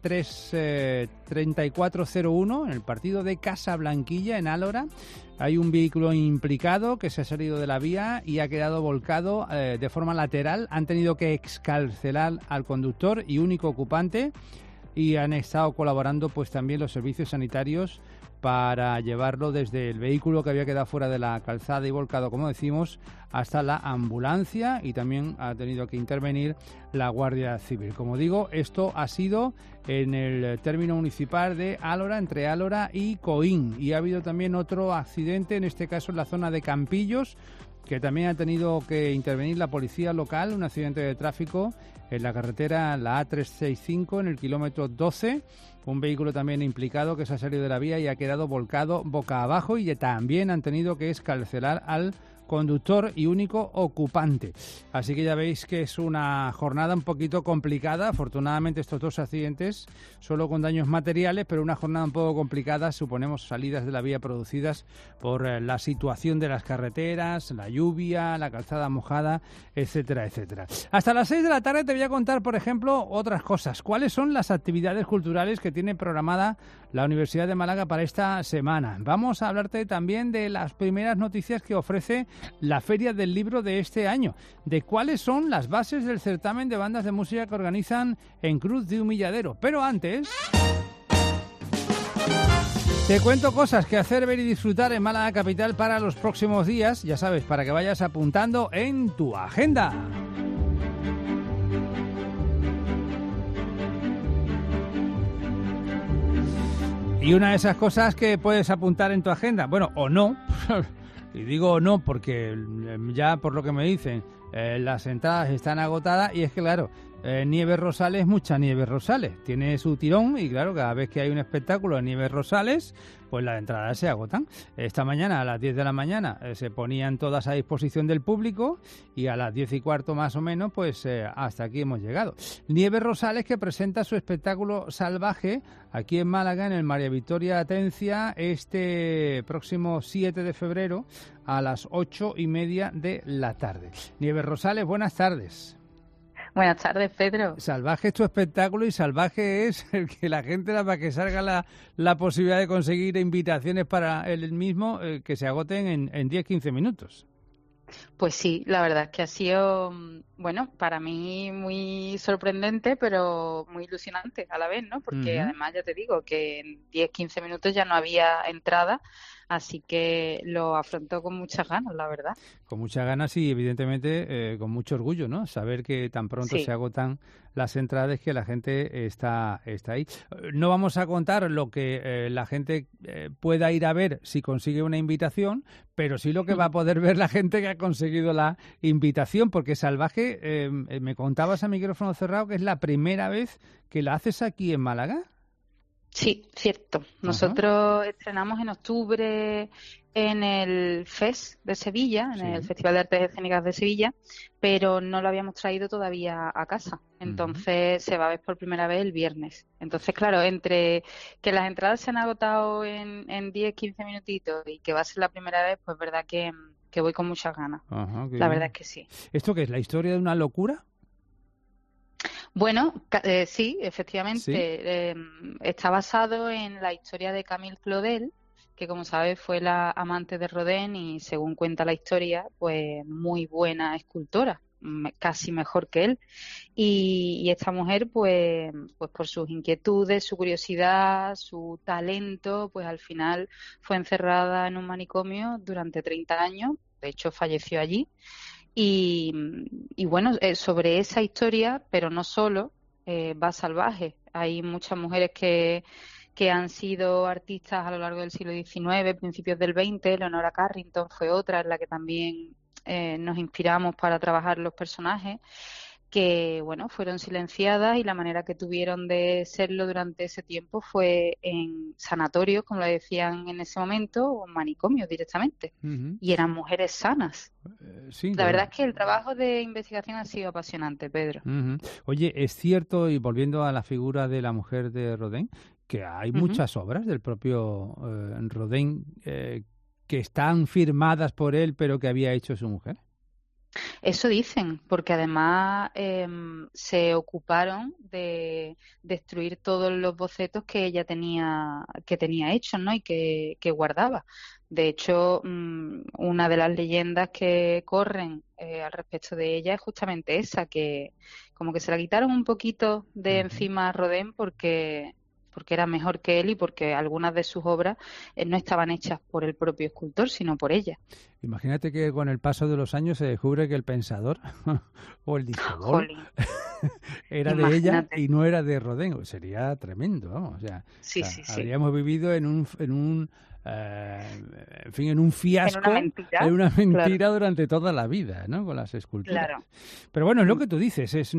3401, en el partido de Casablanquilla, en Álora. Hay un vehículo implicado que se ha salido de la vía y ha quedado volcado de forma lateral. Han tenido que excarcelar al conductor y único ocupante y han estado colaborando pues también los servicios sanitarios para llevarlo desde el vehículo que había quedado fuera de la calzada y volcado, como decimos, hasta la ambulancia, y también ha tenido que intervenir la Guardia Civil. Como digo, esto ha sido en el término municipal de Álora, entre Álora y Coín, y ha habido también otro accidente, en este caso en la zona de Campillos, que también ha tenido que intervenir la policía local, un accidente de tráfico en la carretera, la A365, en el kilómetro 12, un vehículo también implicado que se ha salido de la vía y ha quedado volcado boca abajo, y también han tenido que excarcelar al conductor y único ocupante. Así que ya veis que es una jornada un poquito complicada. Afortunadamente estos dos accidentes solo con daños materiales, pero una jornada un poco complicada. Suponemos salidas de la vía producidas por la situación de las carreteras, la lluvia, la calzada mojada, etcétera, etcétera. Hasta las 6 de la tarde te voy a contar, por ejemplo, otras cosas. ¿Cuáles son las actividades culturales que tiene programada la Universidad de Málaga para esta semana? Vamos a hablarte también de las primeras noticias que ofrece la Feria del Libro de este año, de cuáles son las bases del certamen de bandas de música que organizan en Cruz de Humilladero. Pero antes te cuento cosas que hacer, ver y disfrutar en Málaga capital para los próximos días, ya sabes, para que vayas apuntando en tu agenda. Y una de esas cosas que puedes apuntar en tu agenda, bueno, o no, y digo no porque ya por lo que me dicen, las entradas están agotadas, y es que claro, Nieves Rosales, mucha Nieves Rosales, tiene su tirón, y claro, cada vez que hay un espectáculo de Nieves Rosales, pues las entradas se agotan. Esta mañana a las 10 de la mañana se ponían todas a disposición del público, y a las 10:15 más o menos, pues hasta aquí hemos llegado. Nieves Rosales, que presenta su espectáculo Salvaje aquí en Málaga, en el María Victoria Atencia, este próximo 7 de febrero a las 8:30 de la tarde. Nieves Rosales, buenas tardes. Buenas tardes, Pedro. Salvaje es tu espectáculo, y salvaje es el que la gente, para que salga la posibilidad de conseguir invitaciones para el mismo, que se agoten en 10-15 minutos. Pues sí, la verdad es que ha sido, bueno, para mí muy sorprendente, pero muy ilusionante a la vez, ¿no? Porque además ya te digo que en 10-15 minutos ya no había entrada, así que lo afrontó con muchas ganas, la verdad. Con muchas ganas y evidentemente con mucho orgullo, ¿no? Saber que tan pronto se agotan las entradas, que la gente está ahí. No vamos a contar lo que la gente pueda ir a ver si consigue una invitación, pero sí lo que va a poder ver la gente que ha conseguido la invitación, porque Salvaje, me contabas a micrófono cerrado que es la primera vez que la haces aquí en Málaga. Sí, cierto. Nosotros estrenamos en octubre en el FES de Sevilla, en el Festival de Artes Escénicas de Sevilla, pero no lo habíamos traído todavía a casa. Entonces se va a ver por primera vez el viernes. Entonces, claro, entre que las entradas se han agotado en 10-15 minutitos y que va a ser la primera vez, pues verdad que voy con muchas ganas. La verdad es que sí. ¿Esto qué es? ¿La historia de una locura? Bueno, sí, efectivamente. ¿Sí? Está basado en la historia de Camille Claudel, que como sabes fue la amante de Rodin y, según cuenta la historia, pues muy buena escultora. casi mejor que él. Y esta mujer, pues por sus inquietudes, su curiosidad, su talento, pues al final fue encerrada en un manicomio durante 30 años. De hecho, falleció allí. Y bueno, sobre esa historia, pero no solo, va Salvaje. Hay muchas mujeres que han sido artistas a lo largo del siglo XIX, principios del XX. Leonora Carrington fue otra en la que también nos inspiramos para trabajar los personajes, que bueno, fueron silenciadas, y la manera que tuvieron de serlo durante ese tiempo fue en sanatorios, como le decían en ese momento, o en manicomios directamente. Y eran mujeres sanas. Sí, la verdad es que el trabajo de investigación ha sido apasionante, Pedro. Oye, es cierto, y volviendo a la figura de la mujer de Rodin, que hay muchas obras del propio Rodin que están firmadas por él, pero que había hecho su mujer. Eso dicen, porque además se ocuparon de destruir todos los bocetos que ella tenía hechos, ¿no? Y que guardaba. De hecho, una de las leyendas que corren al respecto de ella es justamente esa, que como que se la quitaron un poquito de encima a Rodin porque era mejor que él, y porque algunas de sus obras no estaban hechas por el propio escultor, sino por ella. Imagínate que con el paso de los años se descubre que el pensador o el discobol era de ella y no era de Rodin. Sería tremendo, vamos. O sea, habríamos vivido en un fiasco, en una mentira durante toda la vida, ¿no? Con las esculturas. Claro. Pero bueno, es lo que tú dices, es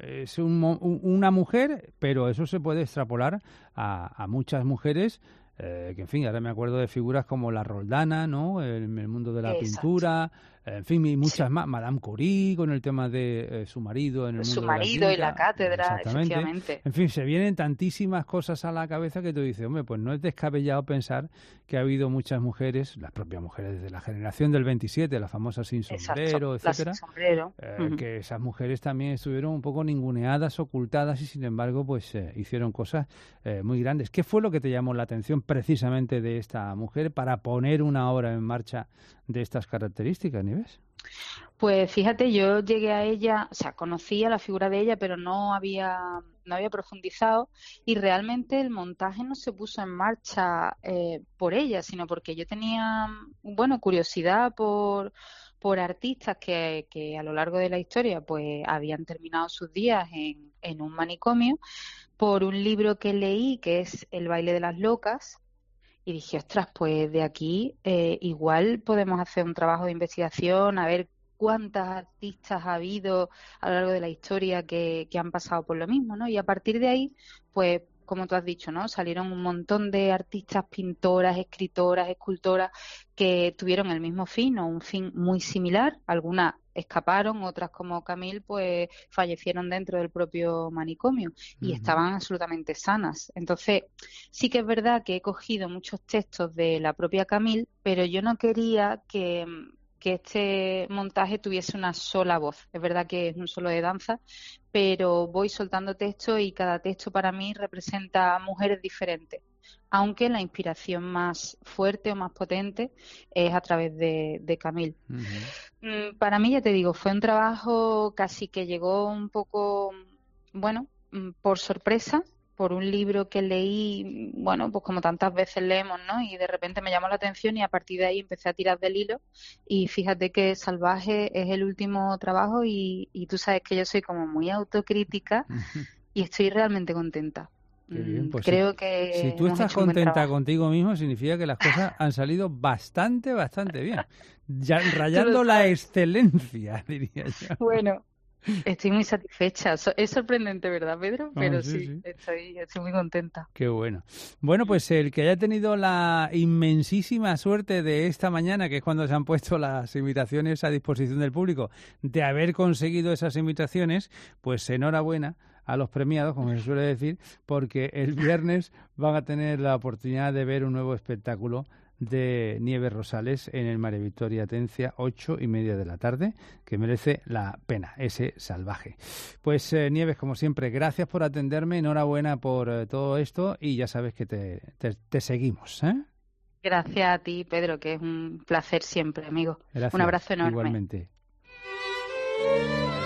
una mujer, pero eso se puede extrapolar a muchas mujeres, que en fin, ahora me acuerdo de figuras como la Roldana, ¿no? El mundo de la pintura, en fin, y muchas más, Madame Curie, con el tema de su marido en el mundo de la química, y la cátedra, efectivamente. En fin, se vienen tantísimas cosas a la cabeza que tú dices, hombre, pues no es descabellado pensar que ha habido muchas mujeres, las propias mujeres de la generación del 27, la famosa Sin Sombrero, etcétera, que esas mujeres también estuvieron un poco ninguneadas, ocultadas, y sin embargo, pues hicieron cosas muy grandes. ¿Qué fue lo que te llamó la atención precisamente de esta mujer para poner una obra en marcha de estas características, Nieves? Pues fíjate, yo llegué a ella, o sea, conocía la figura de ella, pero no había profundizado, y realmente el montaje no se puso en marcha por ella, sino porque yo tenía, curiosidad por artistas que a lo largo de la historia pues habían terminado sus días en un manicomio, por un libro que leí que es El baile de las locas. Y dije, ostras, pues de aquí igual podemos hacer un trabajo de investigación, a ver cuántas artistas ha habido a lo largo de la historia que han pasado por lo mismo, ¿no? Y a partir de ahí, pues, como tú has dicho, ¿no? Salieron un montón de artistas, pintoras, escritoras, escultoras, que tuvieron el mismo fin, o un fin muy similar. Algunas escaparon, otras, como Camille, pues fallecieron dentro del propio manicomio y estaban absolutamente sanas. Entonces, sí que es verdad que he cogido muchos textos de la propia Camille, pero yo no quería que este montaje tuviese una sola voz. Es verdad que es un solo de danza, pero voy soltando textos y cada texto para mí representa mujeres diferentes, aunque la inspiración más fuerte o más potente es a través de Camille. Para mí, ya te digo, fue un trabajo casi que llegó un poco, por sorpresa, por un libro que leí, pues como tantas veces leemos, ¿no? Y de repente me llamó la atención, y a partir de ahí empecé a tirar del hilo, y fíjate que Salvaje es el último trabajo, y tú sabes que yo soy como muy autocrítica y estoy realmente contenta. Bien, pues creo que si tú estás contenta contigo mismo, significa que las cosas han salido bastante bien, ya rayando la excelencia, diría yo. Bueno, estoy muy satisfecha. Es sorprendente, ¿verdad, Pedro? Pero sí. Estoy muy contenta. Qué bueno. Bueno, pues el que haya tenido la inmensísima suerte de esta mañana, que es cuando se han puesto las invitaciones a disposición del público, de haber conseguido esas invitaciones, pues enhorabuena a los premiados, como se suele decir, porque el viernes van a tener la oportunidad de ver un nuevo espectáculo de Nieves Rosales en el María Victoria Atencia, 8:30 de la tarde, que merece la pena, ese Salvaje. Pues Nieves, como siempre, gracias por atenderme, enhorabuena por todo esto, y ya sabes que te seguimos, ¿eh? Gracias a ti, Pedro, que es un placer siempre, amigo. Gracias, un abrazo enorme. Igualmente.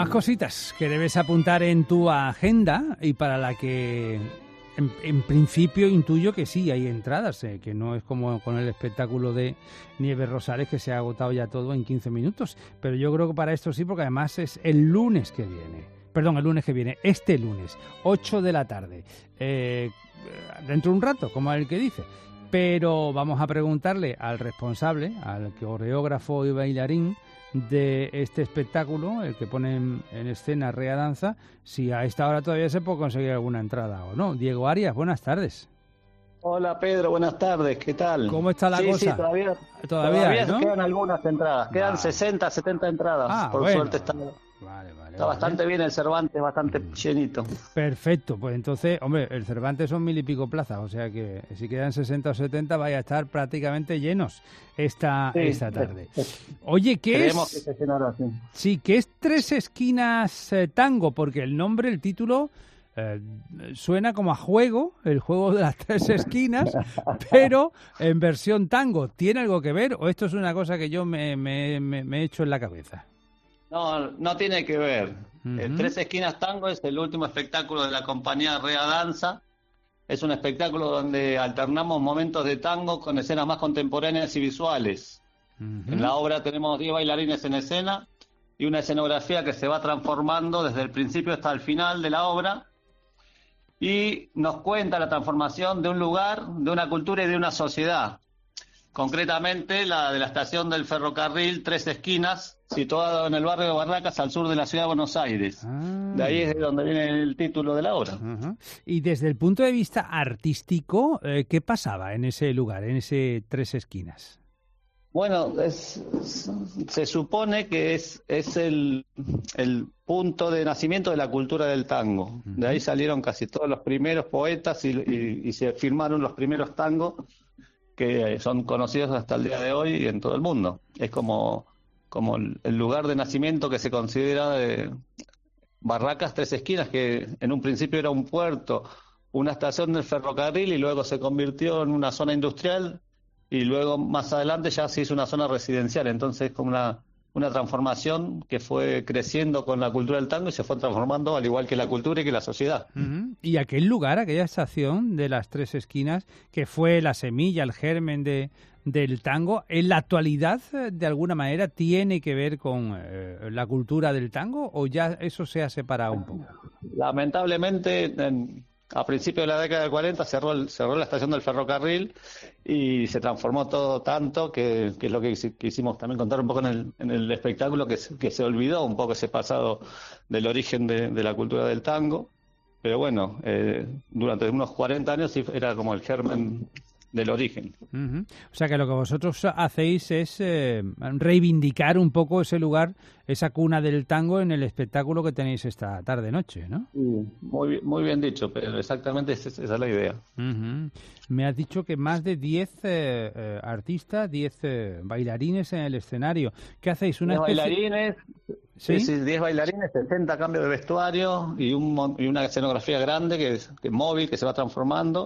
Más cositas que debes apuntar en tu agenda y para la que en principio intuyo que sí hay entradas, que no es como con el espectáculo de Nieves Rosales que se ha agotado ya todo en 15 minutos, pero yo creo que para esto sí, porque además es el lunes que viene, este lunes, 8 de la tarde, dentro de un rato, como el que dice. Pero vamos a preguntarle al responsable, al coreógrafo y bailarín de este espectáculo, el que pone en escena Rea Danza, si a esta hora todavía se puede conseguir alguna entrada o no. Diego Arias, buenas tardes. Hola Pedro, buenas tardes, ¿qué tal? ¿Cómo está la cosa? Sí, todavía ¿no? Quedan algunas entradas, quedan 60, 70 entradas, por suerte está bastante bien el Cervantes, bastante llenito. Perfecto, pues entonces, hombre, el Cervantes son 1000 y pico plazas, o sea que si quedan 60 o 70 vaya a estar prácticamente llenos esta tarde. Oye, ¿qué es? Que se llenará, sí. Sí, ¿qué es Tres Esquinas Tango? Porque el nombre, el título, suena como a juego, el juego de las tres esquinas, pero en versión tango. ¿Tiene algo que ver o esto es una cosa que yo me he hecho en la cabeza? No tiene que ver. El Tres Esquinas Tango es el último espectáculo de la compañía Rea Danza. Es un espectáculo donde alternamos momentos de tango con escenas más contemporáneas y visuales. En la obra tenemos 10 bailarines en escena y una escenografía que se va transformando desde el principio hasta el final de la obra y nos cuenta la transformación de un lugar, de una cultura y de una sociedad. Concretamente la de la estación del ferrocarril Tres Esquinas, situado en el barrio de Barracas, al sur de la ciudad de Buenos Aires. De ahí es de donde viene el título de la obra. Y desde el punto de vista artístico, ¿qué pasaba en ese lugar, en ese Tres Esquinas? Bueno, se supone que es el punto de nacimiento de la cultura del tango. De ahí salieron casi todos los primeros poetas y se firmaron los primeros tangos que son conocidos hasta el día de hoy en todo el mundo. Es como el lugar de nacimiento que se considera de Barracas Tres Esquinas, que en un principio era un puerto, una estación del ferrocarril y luego se convirtió en una zona industrial y luego más adelante ya se hizo una zona residencial. Entonces como una transformación que fue creciendo con la cultura del tango y se fue transformando al igual que la cultura y que la sociedad. Y aquel lugar, aquella estación de las Tres Esquinas, que fue la semilla, el germen del tango, ¿en la actualidad de alguna manera tiene que ver con la cultura del tango o ya eso se ha separado un poco? Lamentablemente, a principios de la década del 40 cerró la estación del ferrocarril y se transformó todo tanto que es lo que quisimos también contar un poco en el espectáculo, que se olvidó un poco ese pasado del origen de la cultura del tango. Pero bueno, durante unos 40 años sí era como el germen del origen. O sea que lo que vosotros hacéis es reivindicar un poco ese lugar, esa cuna del tango en el espectáculo que tenéis esta tarde-noche, ¿no? Sí, muy bien dicho, pero exactamente esa es la idea. Me has dicho que más de 10 artistas, 10 bailarines en el escenario. ¿Qué hacéis? 10 bailarines, sí, 10 bailarines, 60 cambios de vestuario y una escenografía grande que es móvil, que se va transformando.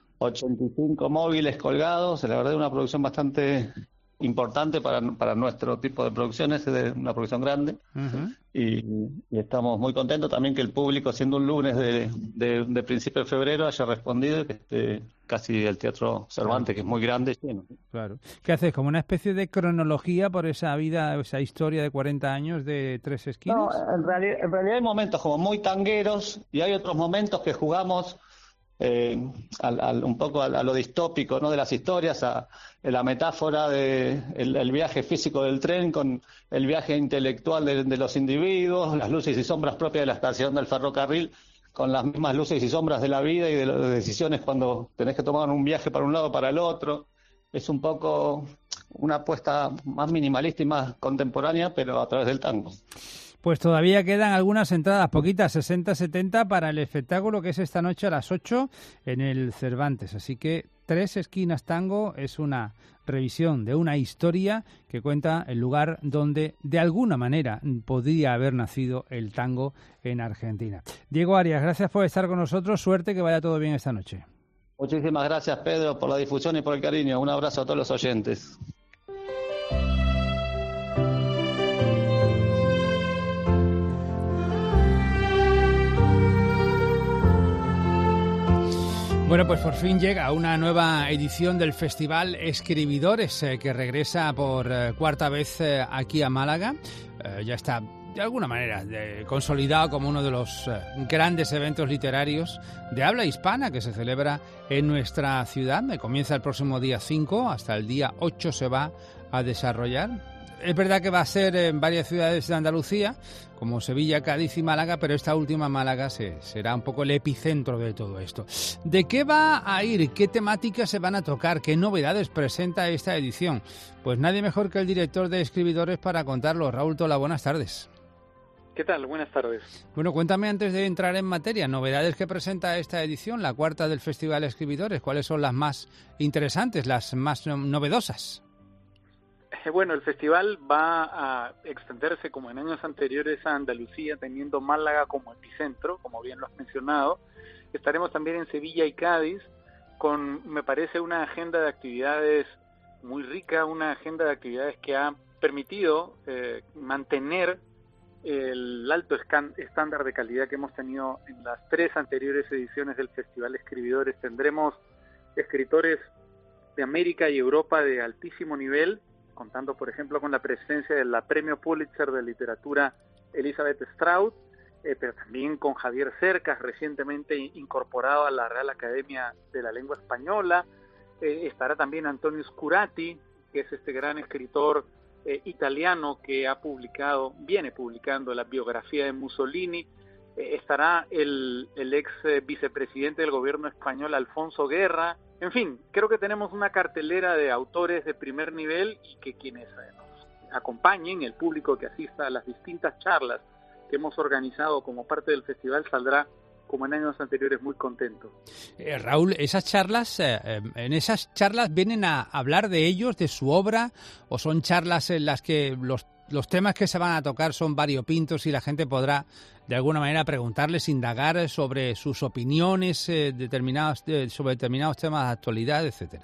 85 móviles colgados, la verdad es una producción bastante importante para nuestro tipo de producción, es de una producción grande. Y estamos muy contentos también que el público, siendo un lunes de principio de febrero, haya respondido, que esté casi el Teatro Cervantes, que es muy grande, lleno. Claro. ¿Qué haces? ¿Como una especie de cronología por esa vida, esa historia de 40 años de Tres Esquinas? No, en realidad hay momentos como muy tangueros y hay otros momentos que jugamos un poco a lo distópico, ¿no?, de las historias, a la metáfora de el viaje físico del tren con el viaje intelectual de los individuos, las luces y sombras propias de la estación del ferrocarril, con las mismas luces y sombras de la vida y de las decisiones cuando tenés que tomar un viaje para un lado o para el otro. Es un poco una apuesta más minimalista y más contemporánea, pero a través del tango. Pues todavía quedan algunas entradas, poquitas, 60-70 para el espectáculo que es esta noche a las 8 en el Cervantes. Así que Tres Esquinas Tango es una revisión de una historia que cuenta el lugar donde de alguna manera podría haber nacido el tango en Argentina. Diego Arias, gracias por estar con nosotros. Suerte, que vaya todo bien esta noche. Muchísimas gracias, Pedro, por la difusión y por el cariño. Un abrazo a todos los oyentes. Bueno, pues por fin llega una nueva edición del Festival Escribidores, que regresa por cuarta vez aquí a Málaga. Ya está, de alguna manera, consolidado como uno de los grandes eventos literarios de habla hispana que se celebra en nuestra ciudad. Comienza el próximo día 5, hasta el día 8 se va a desarrollar. Es verdad que va a ser en varias ciudades de Andalucía, como Sevilla, Cádiz y Málaga, pero esta última Málaga será un poco el epicentro de todo esto. ¿De qué va a ir? ¿Qué temáticas se van a tocar? ¿Qué novedades presenta esta edición? Pues nadie mejor que el director de Escribidores para contarlo. Raúl Tola, buenas tardes. ¿Qué tal? Buenas tardes. Bueno, cuéntame antes de entrar en materia, novedades que presenta esta edición, la cuarta del Festival Escribidores. ¿Cuáles son las más interesantes, las más novedosas? Bueno, el festival va a extenderse como en años anteriores a Andalucía, teniendo Málaga como epicentro, como bien lo has mencionado. Estaremos también en Sevilla y Cádiz con, me parece, una agenda de actividades muy rica, una agenda de actividades que ha permitido mantener el alto estándar de calidad que hemos tenido en las 3 anteriores ediciones del Festival Escribidores. Tendremos escritores de América y Europa de altísimo nivel, contando, por ejemplo, con la presencia de la Premio Pulitzer de Literatura Elizabeth Strout, pero también con Javier Cercas, recientemente incorporado a la Real Academia de la Lengua Española. Estará también Antonio Scurati, que es este gran escritor italiano que viene publicando la biografía de Mussolini. Estará el ex vicepresidente del gobierno español, Alfonso Guerra. En fin, creo que tenemos una cartelera de autores de primer nivel y que quienes nos acompañen, el público que asista a las distintas charlas que hemos organizado como parte del festival, saldrá, como en años anteriores, muy contento. Raúl, esas charlas, en esas charlas vienen a hablar de ellos, de su obra, o son charlas en las que los temas que se van a tocar son variopintos y la gente podrá de alguna manera preguntarles, indagar sobre sus opiniones sobre determinados temas de actualidad, etcétera?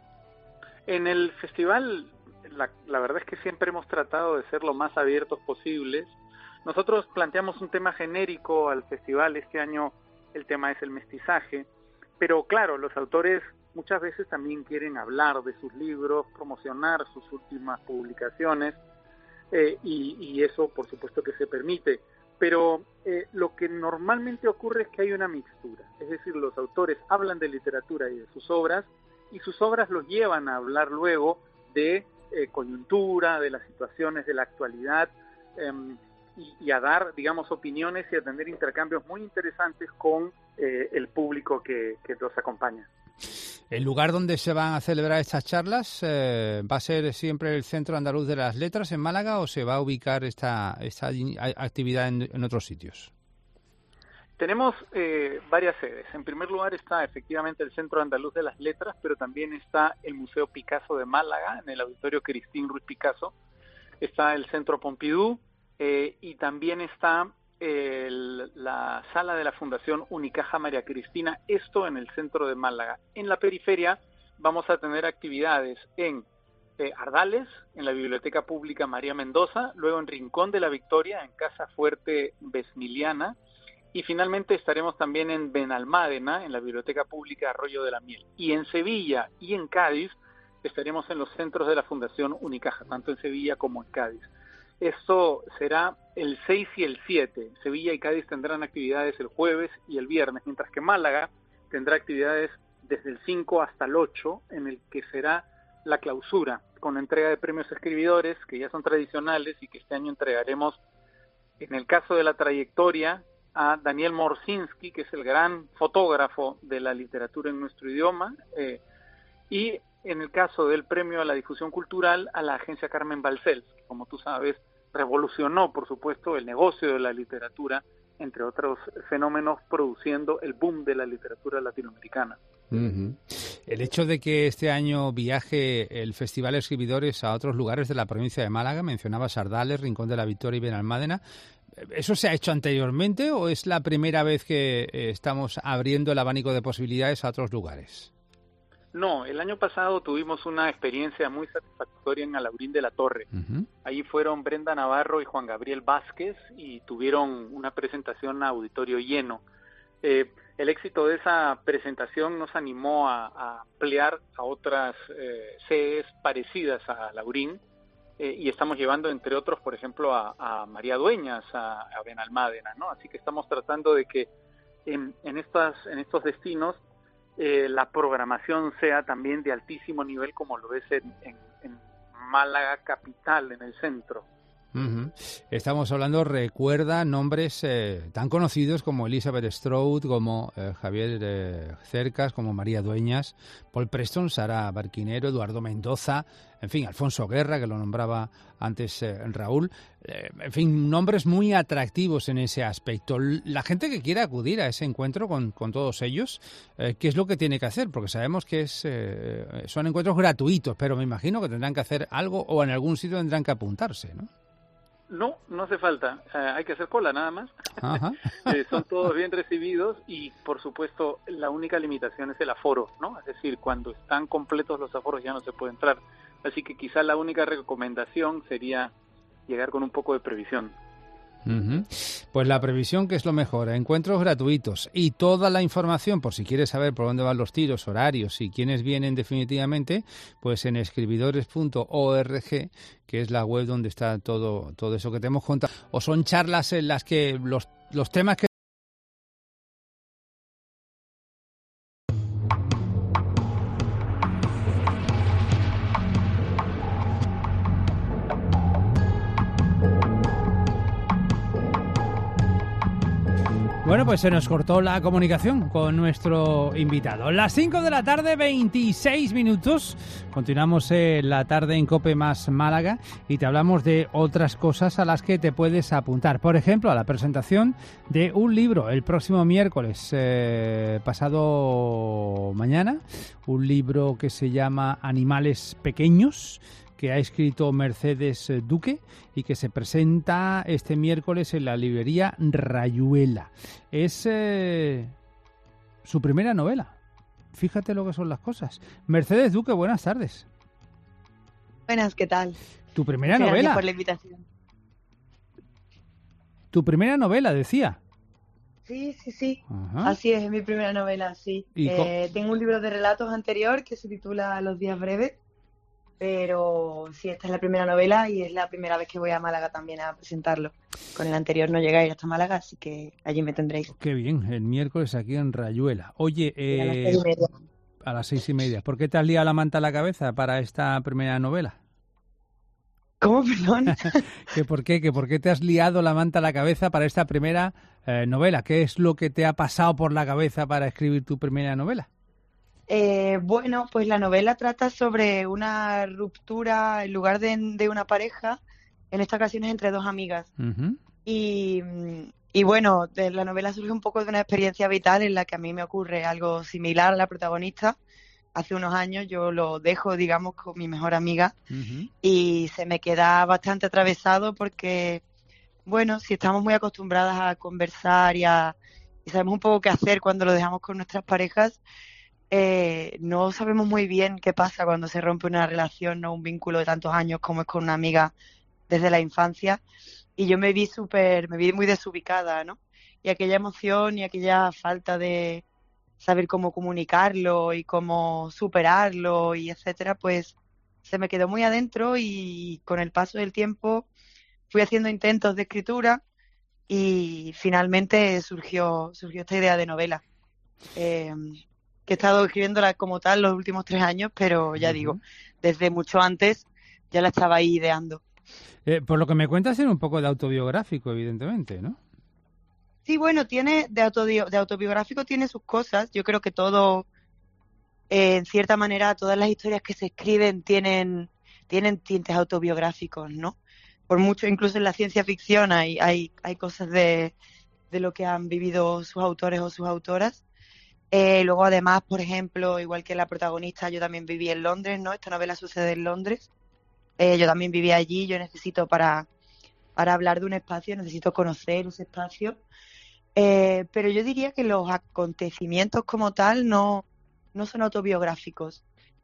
En el festival, la verdad es que siempre hemos tratado de ser lo más abiertos posibles. Nosotros planteamos un tema genérico al festival. Este año el tema es el mestizaje, pero claro, los autores muchas veces también quieren hablar de sus libros, promocionar sus últimas publicaciones, y eso por supuesto que se permite. Pero lo que normalmente ocurre es que hay una mixtura, es decir, los autores hablan de literatura y de sus obras, y sus obras los llevan a hablar luego de coyuntura, de las situaciones de la actualidad, y a dar, digamos, opiniones y a tener intercambios muy interesantes con el público que los acompaña. ¿El lugar donde se van a celebrar estas charlas va a ser siempre el Centro Andaluz de las Letras en Málaga o se va a ubicar esta actividad en otros sitios? Tenemos varias sedes. En primer lugar está efectivamente el Centro Andaluz de las Letras, pero también está el Museo Picasso de Málaga, en el Auditorio Cristín Ruiz Picasso. Está el Centro Pompidou y también está la sala de la Fundación Unicaja María Cristina, esto en el centro de Málaga. En la periferia vamos a tener actividades en Ardales, en la Biblioteca Pública María Mendoza, luego en Rincón de la Victoria, en Casa Fuerte Besmiliana, y finalmente estaremos también en Benalmádena, en la Biblioteca Pública Arroyo de la Miel. Y en Sevilla y en Cádiz estaremos en los centros de la Fundación Unicaja, tanto en Sevilla como en Cádiz. Esto será el 6 y el 7. Sevilla y Cádiz tendrán actividades el jueves y el viernes, mientras que Málaga tendrá actividades desde el 5 hasta el 8, en el que será la clausura, con entrega de premios escribidores, que ya son tradicionales y que este año entregaremos, en el caso de la trayectoria, a Daniel Morsinski, que es el gran fotógrafo de la literatura en nuestro idioma, y en el caso del premio a la difusión cultural, a la agencia Carmen Balcells, que, como tú sabes, revolucionó, por supuesto, el negocio de la literatura, entre otros fenómenos, produciendo el boom de la literatura latinoamericana. Uh-huh. El hecho de que este año viaje el Festival Escribidores a otros lugares de la provincia de Málaga, mencionabas Ardales, Rincón de la Victoria y Benalmádena, ¿eso se ha hecho anteriormente o es la primera vez que estamos abriendo el abanico de posibilidades a otros lugares? No, el año pasado tuvimos una experiencia muy satisfactoria en Alaurín de la Torre. Uh-huh. Allí fueron Brenda Navarro y Juan Gabriel Vázquez y tuvieron una presentación a auditorio lleno. el éxito de esa presentación nos animó a ampliar a otras sedes parecidas a Laurín, y estamos llevando, entre otros, por ejemplo, a María Dueñas, a Benalmádena, ¿no? Así que estamos tratando de que en estos destinos la programación sea también de altísimo nivel, como lo es en Málaga capital, en el centro. Uh-huh. Estamos hablando, recuerda, nombres tan conocidos como Elizabeth Stroud, como Javier Cercas, como María Dueñas, Paul Preston, Sara Barquinero, Eduardo Mendoza, en fin, Alfonso Guerra, que lo nombraba antes Raúl. En fin, nombres muy atractivos en ese aspecto. La gente que quiera acudir a ese encuentro con todos ellos, ¿qué es lo que tiene que hacer? Porque sabemos que son encuentros gratuitos, pero me imagino que tendrán que hacer algo o en algún sitio tendrán que apuntarse, ¿no? No hace falta, hay que hacer cola nada más. Son todos bien recibidos y, por supuesto, la única limitación es el aforo, ¿no? Es decir, cuando están completos los aforos ya no se puede entrar. Así que quizá la única recomendación sería llegar con un poco de previsión. Uh-huh. Pues la previsión, que es lo mejor, encuentros gratuitos y toda la información, por si quieres saber por dónde van los tiros, horarios y quiénes vienen definitivamente, pues en escribidores.org, que es la web donde está todo eso que te hemos contado. O son charlas en las que los temas que Bueno, pues se nos cortó la comunicación con nuestro invitado. Las 5 de la tarde, 26 minutos. Continuamos la tarde en COPE más Málaga y te hablamos de otras cosas a las que te puedes apuntar. Por ejemplo, a la presentación de un libro el próximo miércoles, pasado mañana. Un libro que se llama Animales Pequeños, que ha escrito Mercedes Duque y que se presenta este miércoles en la librería Rayuela. Es su primera novela. Fíjate lo que son las cosas. Mercedes Duque, buenas tardes. Buenas, ¿qué tal? ¿Tu primera Gracias novela? por la invitación. ¿Tu primera novela, decía? Sí. Ajá. Así es mi primera novela, sí. Tengo un libro de relatos anterior que se titula Los días breves. Pero sí, esta es la primera novela y es la primera vez que voy a Málaga también a presentarlo. Con el anterior no llegué a ir hasta Málaga, así que allí me tendréis. Qué bien, el miércoles aquí en Rayuela. Oye, a las 6:30. A las 6:30. ¿Por qué te has liado la manta a la cabeza para esta primera novela? ¿Cómo, perdón? ¿Por qué te has liado la manta a la cabeza para esta primera novela? ¿Qué es lo que te ha pasado por la cabeza para escribir tu primera novela? Bueno, pues la novela trata sobre una ruptura en lugar de una pareja, en esta ocasión es entre dos amigas. Uh-huh. Y bueno, la novela surge un poco de una experiencia vital en la que a mí me ocurre algo similar a la protagonista. Hace unos años yo lo dejo, digamos, con mi mejor amiga. Uh-huh. Y se me queda bastante atravesado porque, bueno, si estamos muy acostumbradas a conversar y sabemos un poco qué hacer cuando lo dejamos con nuestras parejas, no sabemos muy bien qué pasa cuando se rompe una relación, ¿no? Un vínculo de tantos años como es con una amiga desde la infancia, y yo me vi muy desubicada, ¿no? Y aquella emoción y aquella falta de saber cómo comunicarlo y cómo superarlo y etcétera, pues se me quedó muy adentro, y con el paso del tiempo fui haciendo intentos de escritura y finalmente surgió esta idea de novela. Que he estado escribiéndola como tal los últimos 3 años, pero ya digo, desde mucho antes ya la estaba ahí ideando. Por lo que me cuentas, es un poco de autobiográfico, evidentemente, ¿no? Sí, bueno, de autobiográfico tiene sus cosas. Yo creo que todo, en cierta manera, todas las historias que se escriben tienen tintes autobiográficos, ¿no? Por mucho, incluso en la ciencia ficción hay cosas de lo que han vivido sus autores o sus autoras. Luego, además, por ejemplo, igual que la protagonista, yo también viví en Londres, ¿no? Esta novela sucede en Londres. Yo también viví allí. Yo necesito, para hablar de un espacio, necesito conocer ese espacio. Pero yo diría que los acontecimientos como tal no son autobiográficos.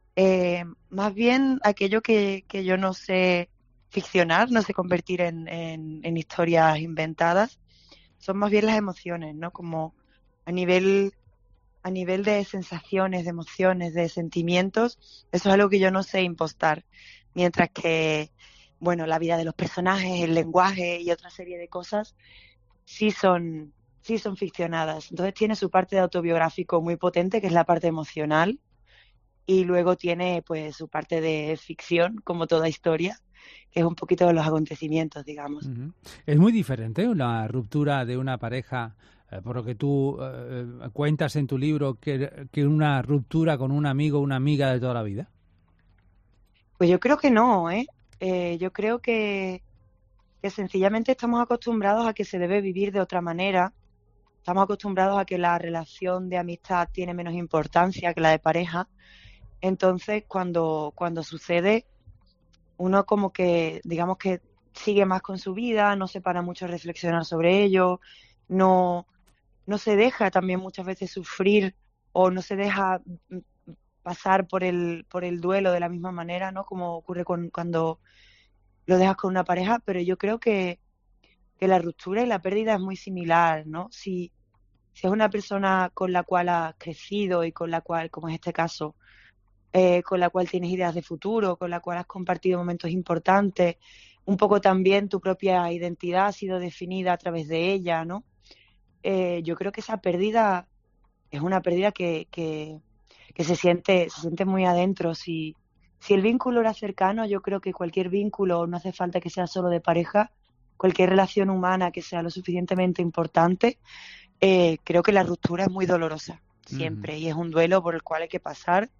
Más bien aquello que yo no sé ficcionar, no sé convertir en historias inventadas, son más bien las emociones, ¿no? Como a nivel a nivel de sensaciones, de emociones, de sentimientos, eso es algo que yo no sé impostar. Mientras que, bueno, la vida de los personajes, el lenguaje y otra serie de cosas sí son ficcionadas. Entonces tiene su parte de autobiográfico muy potente, que es la parte emocional, y luego tiene pues su parte de ficción, como toda historia, que es un poquito de los acontecimientos, digamos. Uh-huh. Es muy diferente una ruptura de una pareja, por lo que tú cuentas en tu libro, que una ruptura con un amigo o una amiga de toda la vida. Pues yo creo que no, yo creo que sencillamente estamos acostumbrados a que se debe vivir de otra manera. Estamos acostumbrados a que la relación de amistad tiene menos importancia que la de pareja. Entonces, cuando sucede, uno como que, digamos que sigue más con su vida, no se para mucho a reflexionar sobre ello, no se deja también muchas veces sufrir o no se deja pasar por el duelo de la misma manera, ¿no? Como ocurre cuando lo dejas con una pareja, pero yo creo que la ruptura y la pérdida es muy similar, ¿no? Si es una persona con la cual has crecido y con la cual, como es este caso, con la cual tienes ideas de futuro, con la cual has compartido momentos importantes, un poco también tu propia identidad ha sido definida a través de ella, ¿no? Yo creo que esa pérdida es una pérdida que se siente muy adentro. Si el vínculo era cercano, yo creo que cualquier vínculo, no hace falta que sea solo de pareja, cualquier relación humana que sea lo suficientemente importante, creo que la ruptura es muy dolorosa, siempre, y es un duelo por el cual hay que pasar,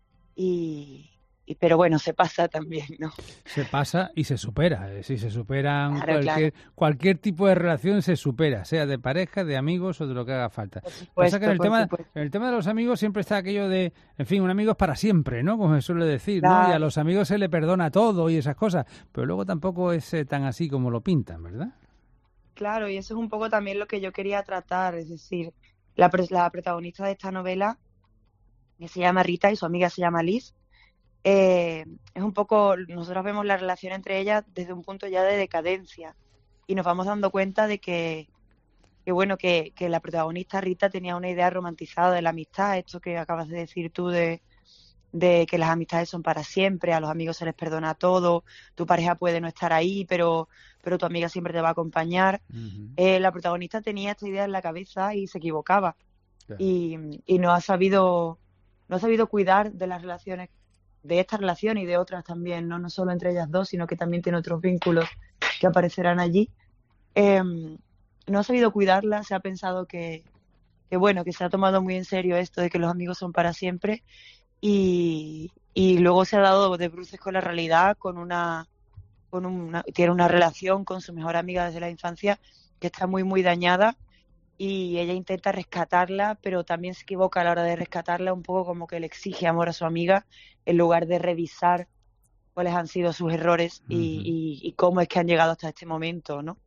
pero bueno, se pasa también, ¿no? Se pasa y se supera. Si se superan, cualquier tipo de relación se supera, sea de pareja, de amigos o de lo que haga falta. Pasa que en el tema de los amigos siempre está aquello de, en fin, un amigo es para siempre, ¿no? Como se suele decir, ¿no? Y a los amigos se le perdona todo y esas cosas, pero luego tampoco es tan así como lo pintan, ¿verdad? Claro, y eso es un poco también lo que yo quería tratar, es decir, la protagonista de esta novela, que se llama Rita y su amiga se llama Liz, es un poco, nosotros vemos la relación entre ellas desde un punto ya de decadencia y nos vamos dando cuenta de que la protagonista Rita tenía una idea romantizada de la amistad, esto que acabas de decir tú de que las amistades son para siempre, a los amigos se les perdona todo, tu pareja puede no estar ahí, pero tu amiga siempre te va a acompañar. Uh-huh. La protagonista tenía esta idea en la cabeza y se equivocaba. Claro. Y no ha sabido cuidar de las relaciones, de esta relación y de otras también, no solo entre ellas dos, sino que también tiene otros vínculos que aparecerán allí. No ha sabido cuidarla, se ha pensado que se ha tomado muy en serio esto de que los amigos son para siempre y luego se ha dado de bruces con la realidad, tiene una relación con su mejor amiga desde la infancia que está muy, muy dañada. Y ella intenta rescatarla, pero también se equivoca a la hora de rescatarla, un poco como que le exige amor a su amiga, en lugar de revisar cuáles han sido sus errores y cómo es que han llegado hasta este momento, ¿no?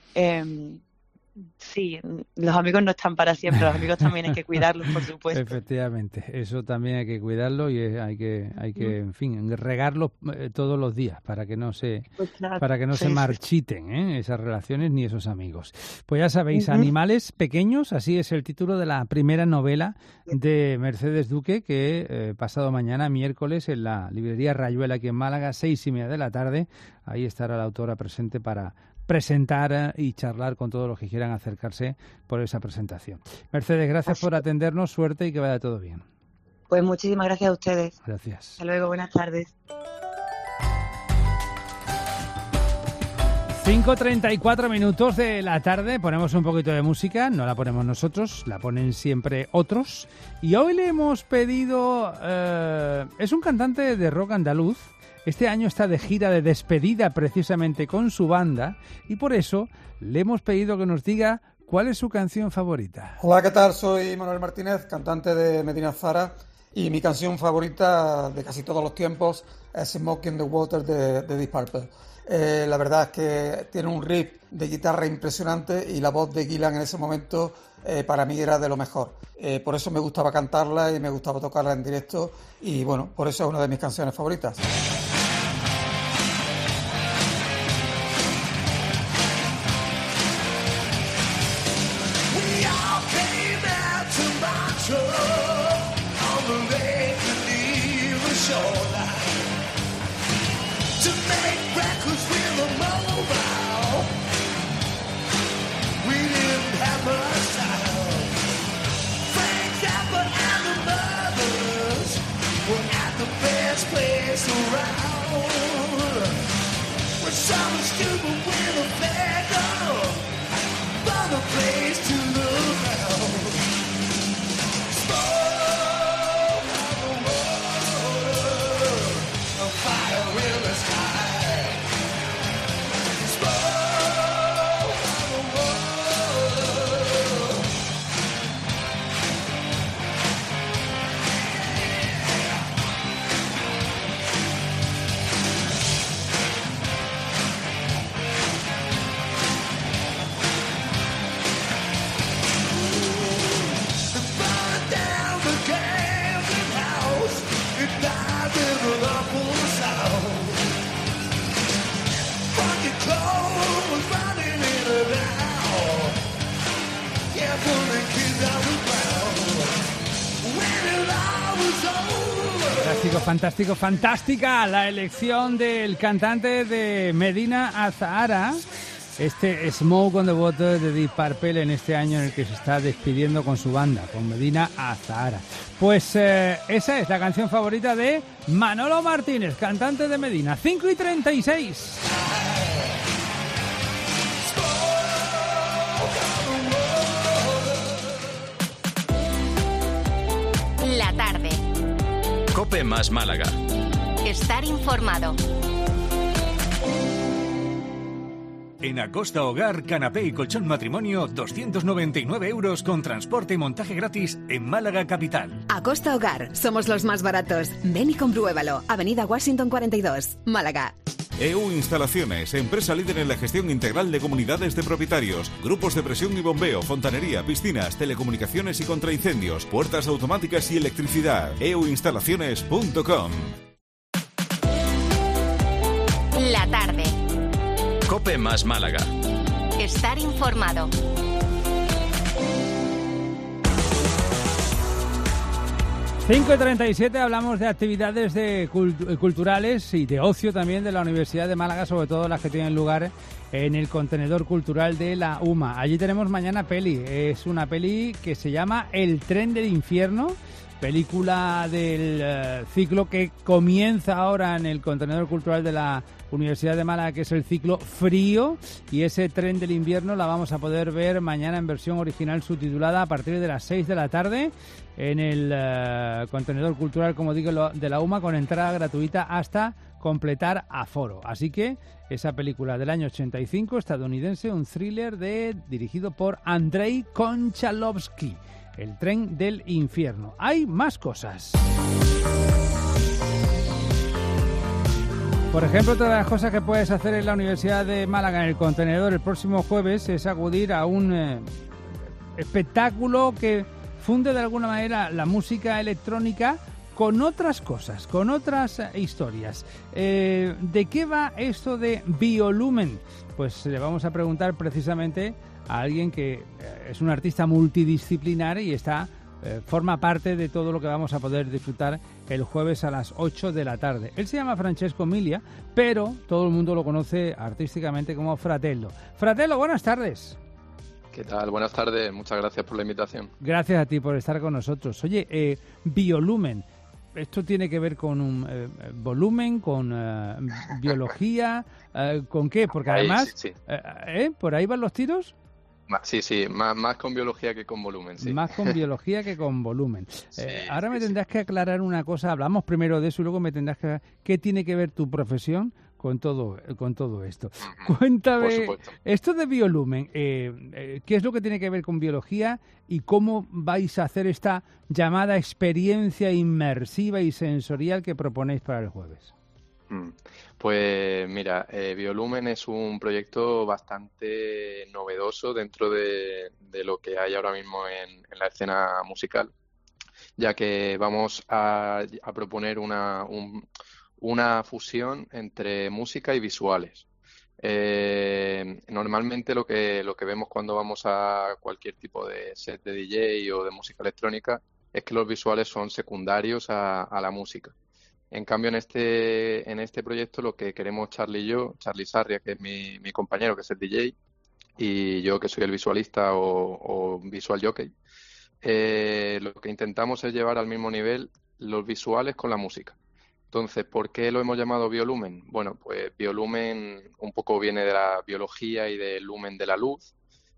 Sí, los amigos no están para siempre, los amigos también hay que cuidarlos, por supuesto. Efectivamente, eso también hay que cuidarlo y hay que en fin, regarlos todos los días para que no se marchiten esas relaciones ni esos amigos. Pues ya sabéis, Animales pequeños, así es el título de la primera novela de Mercedes Duque, que pasado mañana, miércoles, en la librería Rayuela aquí en Málaga, 6:30 de la tarde, ahí estará la autora presente para presentar y charlar con todos los que quieran acercarse por esa presentación. Mercedes, gracias por atendernos, suerte y que vaya todo bien. Pues muchísimas gracias a ustedes. Gracias. Hasta luego, buenas tardes. 5:34 de la tarde, ponemos un poquito de música, no la ponemos nosotros, la ponen siempre otros. Y hoy le hemos pedido, es un cantante de rock andaluz. Este año está de gira de despedida precisamente con su banda y por eso le hemos pedido que nos diga cuál es su canción favorita. Hola, ¿qué tal? Soy Manuel Martínez, cantante de Medina Zara y mi canción favorita de casi todos los tiempos es Smoke in the Water de Deep Purple. La verdad es que tiene un riff de guitarra impresionante y la voz de Gillan en ese momento para mí era de lo mejor. Por eso me gustaba cantarla y me gustaba tocarla en directo y bueno, por eso es una de mis canciones favoritas. We all came out to my truck. to make records with a mobile. We didn't have much time. Frank Zappa and the Mothers were at the best place around. When some stupid with a flag on, found a place to look around. Smoke on the water, a fire in the sky. Smoke on the water. Burn down the gambling house. It died with an awful sound. Funky clothes running in and out. Yeah, pulling kids out the ground. When it all was over. Fantástico, fantástico, fantástica la elección del cantante de Medina Azahara. Este Smoke on the Water de Deep Purple en este año en el que se está despidiendo con su banda, con Medina Azahara. Pues esa es la canción favorita de Manolo Martínez, cantante de Medina. 5:36. La tarde. Cope más Málaga. Estar informado. En Acosta Hogar, canapé y colchón matrimonio, 299 euros con transporte y montaje gratis en Málaga capital. Acosta Hogar, somos los más baratos. Ven y compruébalo. Avenida Washington 42, Málaga. EU Instalaciones, empresa líder en la gestión integral de comunidades de propietarios, grupos de presión y bombeo, fontanería, piscinas, telecomunicaciones y contraincendios, puertas automáticas y electricidad. euinstalaciones.com. La tarde. Cope más Málaga. Estar informado. Cinco y 37, hablamos de actividades culturales y de ocio también de la Universidad de Málaga, sobre todo las que tienen lugar en el contenedor cultural de la UMA. Allí tenemos mañana peli, es una peli que se llama El tren del infierno, película del ciclo que comienza ahora en el contenedor cultural de la Universidad de Málaga, que es el ciclo Frío, y ese tren del invierno la vamos a poder ver mañana en versión original subtitulada a partir de las 6 de la tarde en el contenedor cultural, como digo, de la UMA, con entrada gratuita hasta completar aforo. Así que esa película del año 85, estadounidense, un thriller dirigido por Andrei Konchalovsky, El tren del infierno. Hay más cosas. Por ejemplo, otra de las cosas que puedes hacer en la Universidad de Málaga, en el contenedor, el próximo jueves, es acudir a un espectáculo que funde de alguna manera la música electrónica con otras cosas, con otras historias. ¿De qué va esto de Biolumen? Pues le vamos a preguntar precisamente a alguien que es un artista multidisciplinar y forma parte de todo lo que vamos a poder disfrutar el jueves a las 8 de la tarde. Él se llama Francesco Milia, pero todo el mundo lo conoce artísticamente como Fratello. Fratello, buenas tardes. ¿Qué tal? Buenas tardes, muchas gracias por la invitación. Gracias a ti por estar con nosotros. Oye, Biolumen, ¿esto tiene que ver con un volumen, con biología, con qué? Porque además, sí. ¿Por ahí van los tiros? Sí, más con biología que con volumen, sí. Más con biología que con volumen. Ahora me tendrás que aclarar una cosa. Hablamos primero de eso y luego me tendrás que aclarar qué tiene que ver tu profesión con todo esto. Cuéntame, esto de Biolumen, ¿qué es lo que tiene que ver con biología y cómo vais a hacer esta llamada experiencia inmersiva y sensorial que proponéis para el jueves? Pues mira, Biolumen es un proyecto bastante novedoso dentro de lo que hay ahora mismo en la escena musical, ya que vamos a proponer una fusión entre música y visuales. Normalmente lo que vemos cuando vamos a cualquier tipo de set de DJ o de música electrónica es que los visuales son secundarios a la música. En cambio, en este proyecto lo que queremos Charlie y yo, Charlie Sarria, que es mi compañero, que es el DJ, y yo, que soy el visualista o visual jockey, lo que intentamos es llevar al mismo nivel los visuales con la música. Entonces, ¿por qué lo hemos llamado biolumen? Bueno, pues biolumen un poco viene de la biología y del lumen de la luz.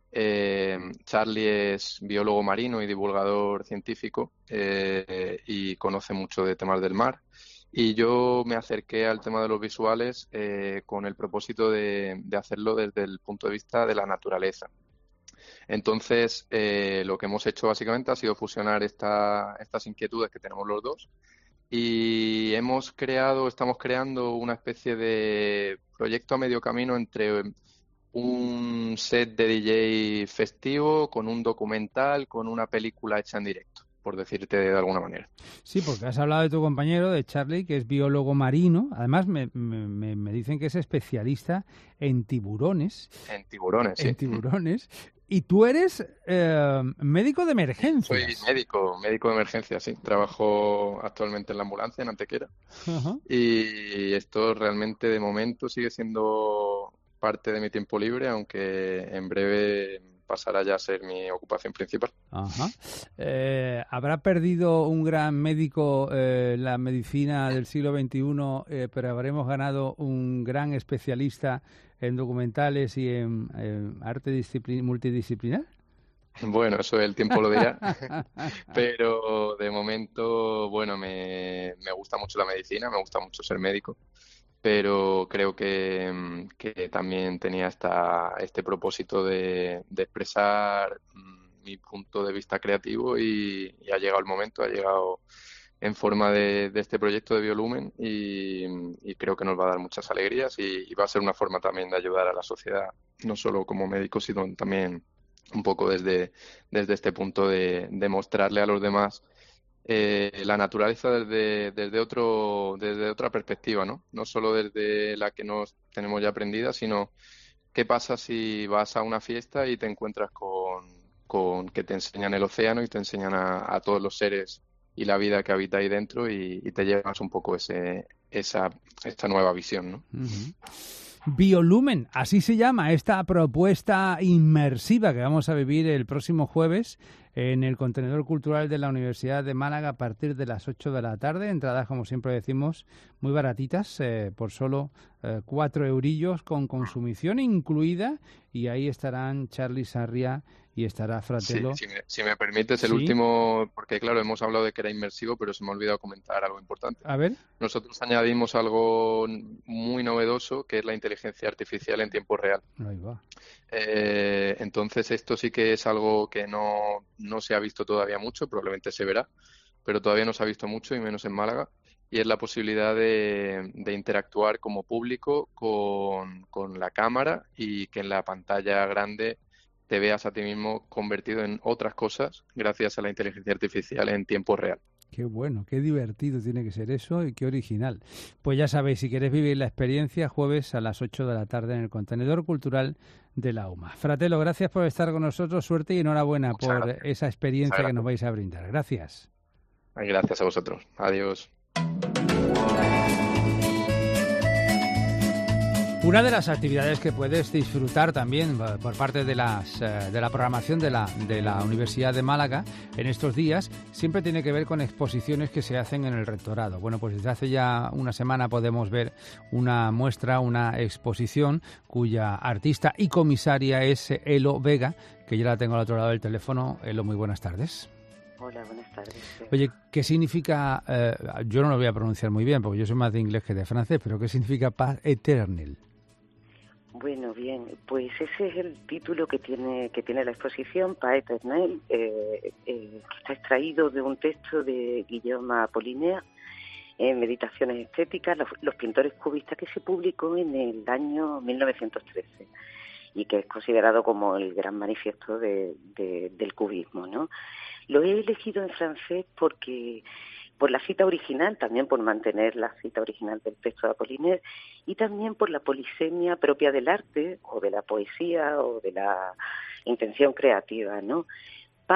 Charlie es biólogo marino y divulgador científico y conoce mucho de temas del mar. Y yo me acerqué al tema de los visuales con el propósito de hacerlo desde el punto de vista de la naturaleza. Entonces, lo que hemos hecho básicamente ha sido fusionar estas inquietudes que tenemos los dos y estamos creando una especie de proyecto a medio camino entre un set de DJ festivo con un documental, con una película hecha en directo, por decirte de alguna manera. Sí, porque has hablado de tu compañero, de Charlie, que es biólogo marino. Además, me dicen que es especialista en tiburones. En tiburones, sí. En tiburones. Y tú eres médico de emergencia. Soy médico de emergencia, sí. Trabajo actualmente en la ambulancia en Antequera. Ajá. Y esto realmente de momento sigue siendo parte de mi tiempo libre, aunque en breve pasará ya a ser mi ocupación principal. Ajá. ¿Habrá perdido un gran médico la medicina del siglo XXI, pero habremos ganado un gran especialista en documentales y en arte multidisciplinar? Bueno, eso el tiempo lo dirá, pero de momento, bueno, me gusta mucho la medicina, me gusta mucho ser médico, pero creo que también tenía este propósito de expresar mi punto de vista creativo y ha llegado el momento, ha llegado en forma de este proyecto de biolumen y creo que nos va a dar muchas alegrías y va a ser una forma también de ayudar a la sociedad, no solo como médicos, sino también un poco desde este punto de mostrarle a los demás la naturaleza desde otra perspectiva, ¿no? No solo desde la que nos tenemos ya aprendida, sino qué pasa si vas a una fiesta y te encuentras con que te enseñan el océano y te enseñan a todos los seres y la vida que habita ahí dentro y te llevas un poco esta nueva visión, ¿no? Uh-huh. Biolumen, así se llama esta propuesta inmersiva que vamos a vivir el próximo jueves en el Contenedor Cultural de la Universidad de Málaga a partir de las 8 de la tarde. Entradas, como siempre decimos, muy baratitas, por solo 4 eurillos con consumición incluida, y ahí estarán Charlie Sarria y estará Fratello. Sí, si me permites, el último, porque claro, hemos hablado de que era inmersivo, pero se me ha olvidado comentar algo importante. A ver. Nosotros añadimos algo muy novedoso, que es la inteligencia artificial en tiempo real. Ahí va. Entonces esto sí que es algo que no se ha visto todavía mucho, probablemente se verá, pero todavía no se ha visto mucho y menos en Málaga, y es la posibilidad de interactuar como público con la cámara y que en la pantalla grande te veas a ti mismo convertido en otras cosas gracias a la inteligencia artificial en tiempo real. Qué bueno, qué divertido tiene que ser eso y qué original. Pues ya sabéis, si queréis vivir la experiencia, jueves a las 8 de la tarde en el Contenedor Cultural de la UMA. Fratello, gracias por estar con nosotros, suerte y enhorabuena por esa experiencia que nos vais a brindar. Gracias. Gracias a vosotros. Adiós. Una de las actividades que puedes disfrutar también por parte de la programación de la Universidad de Málaga en estos días siempre tiene que ver con exposiciones que se hacen en el rectorado. Bueno, pues desde hace ya una semana podemos ver una muestra, una exposición cuya artista y comisaria es Elo Vega, que ya la tengo al otro lado del teléfono. Elo, muy buenas tardes. Hola, buenas tardes. Oye, ¿qué significa, yo no lo voy a pronunciar muy bien porque yo soy más de inglés que de francés, pero qué significa Paz Eternel? Bueno, bien, pues ese es el título que tiene la exposición, Paz Eternel, que está extraído de un texto de Guillaume Apollinaire, Meditaciones estéticas, los pintores cubistas, que se publicó en el año 1913 y que es considerado como el gran manifiesto del cubismo, ¿no? Lo he elegido en francés porque por la cita original, también por mantener la cita original del texto de Apollinaire, y también por la polisemia propia del arte, o de la poesía, o de la intención creativa, ¿no? Paz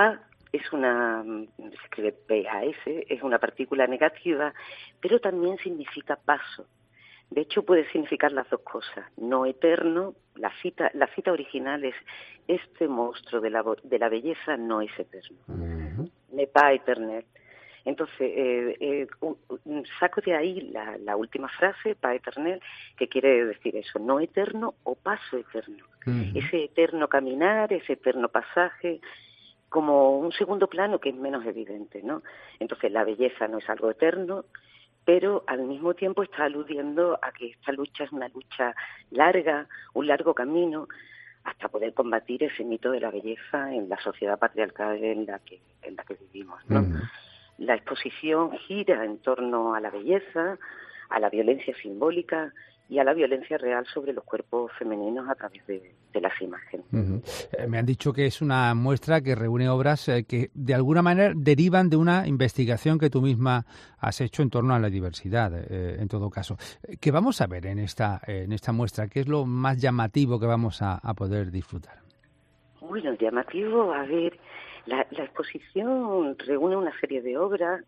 se escribe PAS, es una partícula negativa, pero también significa paso. De hecho, puede significar las dos cosas. No eterno, la cita original es: este monstruo de la belleza no es eterno. Ne pas éternel. Entonces, saco de ahí la última frase, pas éternel, que quiere decir eso: no eterno o paso eterno. Ese eterno caminar, ese eterno pasaje, como un segundo plano que es menos evidente, ¿no? Entonces, la belleza no es algo eterno, pero al mismo tiempo está aludiendo a que esta lucha es una lucha larga, un largo camino, hasta poder combatir ese mito de la belleza en la sociedad patriarcal en la que vivimos, ¿no? La exposición gira en torno a la belleza, a la violencia simbólica y a la violencia real sobre los cuerpos femeninos a través de las imágenes. Me han dicho que es una muestra que reúne obras que de alguna manera derivan de una investigación que tú misma has hecho en torno a la diversidad, en todo caso. ¿Qué vamos a ver en esta muestra? ¿Qué es lo más llamativo que vamos a poder disfrutar? Bueno, llamativo, a ver, la exposición reúne una serie de obras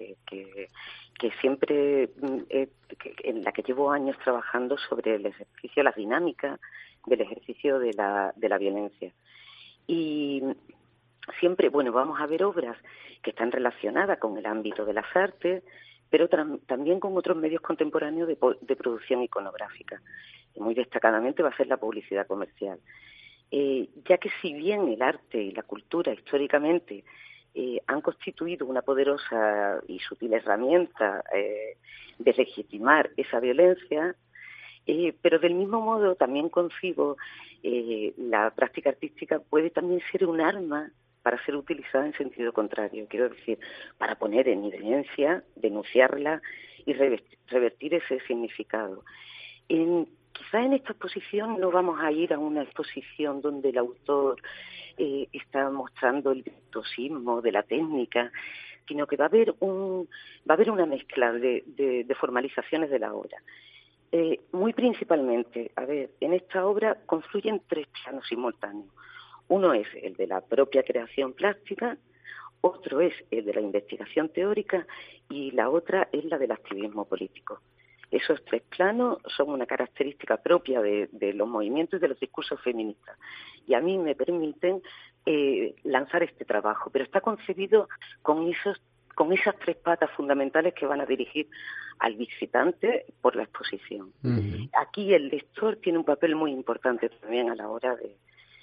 que siempre, en la que llevo años trabajando sobre el ejercicio, la dinámica del ejercicio de la violencia. Y siempre, bueno, vamos a ver obras que están relacionadas con el ámbito de las artes, pero también con otros medios contemporáneos de producción iconográfica. Y muy destacadamente va a ser la publicidad comercial. Ya que si bien el arte y la cultura históricamente han constituido una poderosa y sutil herramienta de legitimar esa violencia, pero del mismo modo también concibo la práctica artística puede también ser un arma para ser utilizada en sentido contrario, quiero decir, para poner en evidencia, denunciarla y revertir ese significado. Quizá en esta exposición no vamos a ir a una exposición donde el autor está mostrando el virtuosismo de la técnica, sino que va a haber una mezcla de formalizaciones de la obra. Muy principalmente, en esta obra confluyen tres planos simultáneos. Uno es el de la propia creación plástica, otro es el de la investigación teórica y la otra es la del activismo político. Esos tres planos son una característica propia de los movimientos y de los discursos feministas y a mí me permiten lanzar este trabajo, pero está concebido con esas tres patas fundamentales que van a dirigir al visitante por la exposición. Aquí el lector tiene un papel muy importante también a la hora de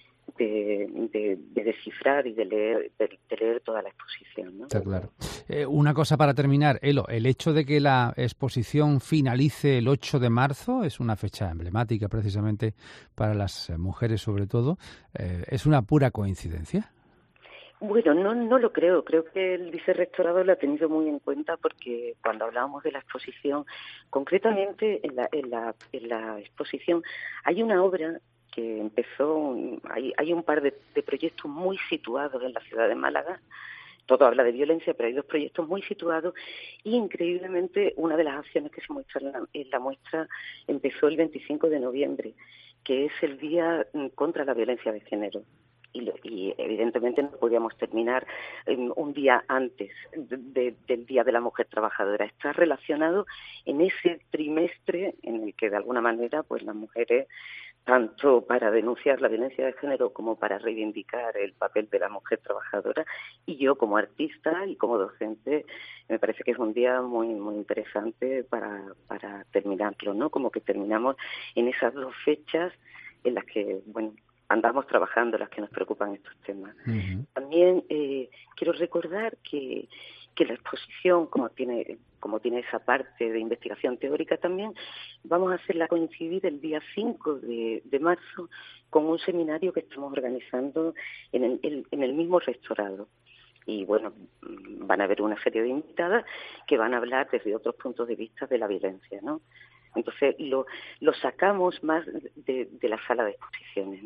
descifrar y de leer toda la exposición, ¿no? Está claro. Una cosa para terminar, Elo, el hecho de que la exposición finalice el 8 de marzo, es una fecha emblemática precisamente para las mujeres sobre todo, ¿es una pura coincidencia? Bueno, no lo creo. Creo que el vicerrectorado lo ha tenido muy en cuenta porque cuando hablábamos de la exposición, concretamente en la exposición hay una obra que empezó, hay un par de proyectos muy situados en la ciudad de Málaga. Todo habla de violencia, pero hay dos proyectos muy situados y increíblemente una de las acciones que se muestran en la muestra empezó el 25 de noviembre, que es el Día contra la Violencia de Género. Y evidentemente no podíamos terminar un día antes del Día de la Mujer Trabajadora. Está relacionado en ese trimestre en el que de alguna manera pues las mujeres, tanto para denunciar la violencia de género como para reivindicar el papel de la mujer trabajadora, y yo como artista y como docente me parece que es un día muy muy interesante para terminarlo, ¿no? Como que terminamos en esas dos fechas en las que, bueno, andamos trabajando, las que nos preocupan estos temas. También quiero recordar que la exposición, como tiene esa parte de investigación teórica también, vamos a hacerla coincidir el día 5 de marzo con un seminario que estamos organizando en el mismo rectorado. Y bueno, van a haber una serie de invitadas que van a hablar desde otros puntos de vista de la violencia, ¿no? Entonces lo sacamos más de la sala de exposiciones, ¿no?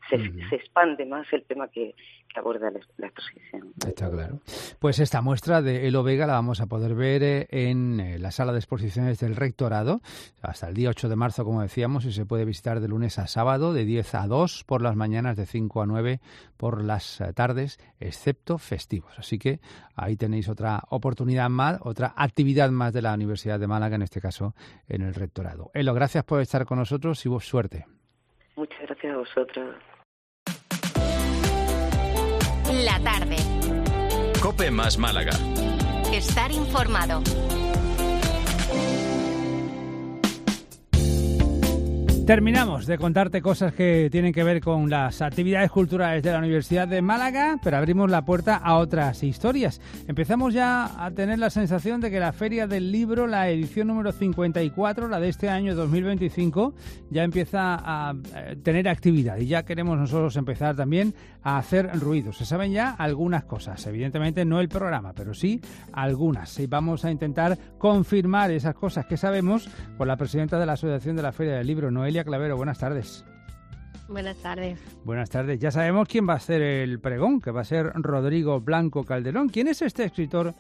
se expande más el tema que aborda la exposición. Está claro. Pues esta muestra de Elo Vega la vamos a poder ver en la sala de exposiciones del Rectorado hasta el día 8 de marzo, como decíamos, y se puede visitar de lunes a sábado, de 10 a 2 por las mañanas, de 5 a 9 por las tardes, excepto festivos. Así que ahí tenéis otra oportunidad más, otra actividad más de la Universidad de Málaga, en este caso en el Rectorado. Elo, gracias por estar con nosotros y vos suerte. Muchas gracias a vosotros. La tarde. COPE más Málaga. Estar informado. Terminamos de contarte cosas que tienen que ver con las actividades culturales de la Universidad de Málaga, pero abrimos la puerta a otras historias. Empezamos ya a tener la sensación de que la Feria del Libro, la edición número 54, la de este año 2025, ya empieza a tener actividad y ya queremos nosotros empezar también a hacer ruido. Se saben ya algunas cosas, evidentemente no el programa, pero sí algunas. Y vamos a intentar confirmar esas cosas que sabemos con la presidenta de la Asociación de la Feria del Libro, Noelia Clavero. Buenas tardes. Buenas tardes. Buenas tardes. Ya sabemos quién va a ser el pregón, que va a ser Rodrigo Blanco Calderón. ¿Quién es este escritor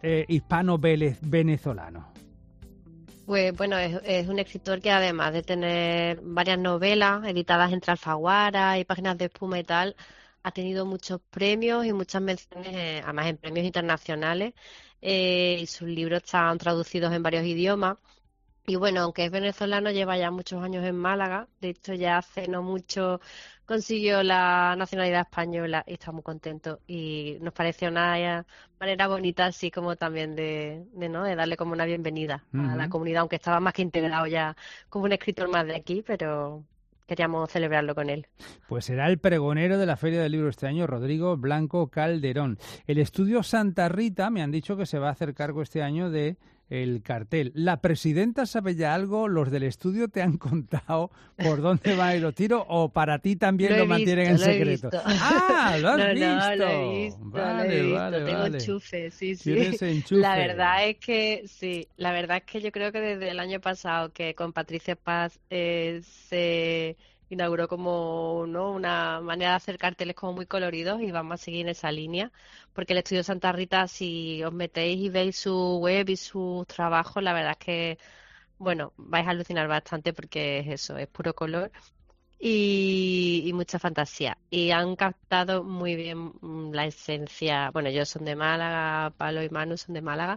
hispano-venezolano? Pues bueno, es un escritor que además de tener varias novelas editadas entre Alfaguara y Páginas de Espuma y tal, ha tenido muchos premios y muchas menciones, además en premios internacionales, y sus libros están traducidos en varios idiomas. Y bueno, aunque es venezolano, lleva ya muchos años en Málaga. De hecho, ya hace no mucho consiguió la nacionalidad española y está muy contento. Y nos pareció una manera bonita, así como también de darle como una bienvenida a la comunidad, aunque estaba más que integrado ya como un escritor más de aquí, pero queríamos celebrarlo con él. Pues será el pregonero de la Feria del Libro este año, Rodrigo Blanco Calderón. El estudio Santa Rita me han dicho que se va a hacer cargo este año de el cartel. ¿La presidenta sabe ya algo? ¿Los del estudio te han contado por dónde va a ir los tiros o para ti también lo mantienen en secreto? ¡Ah! ¿Lo has visto? No, lo he visto, Vale. Tengo enchufe, sí. ¿Tienes enchufe? La verdad es que yo creo que desde el año pasado que con Patricia Paz se inauguró como una manera de hacer carteles como muy coloridos y vamos a seguir en esa línea, porque el estudio Santa Rita, si os metéis y veis su web y sus trabajos, la verdad es que, bueno, vais a alucinar bastante porque es eso, es puro color y mucha fantasía. Y han captado muy bien la esencia. Bueno, ellos son de Málaga, Pablo y Manu son de Málaga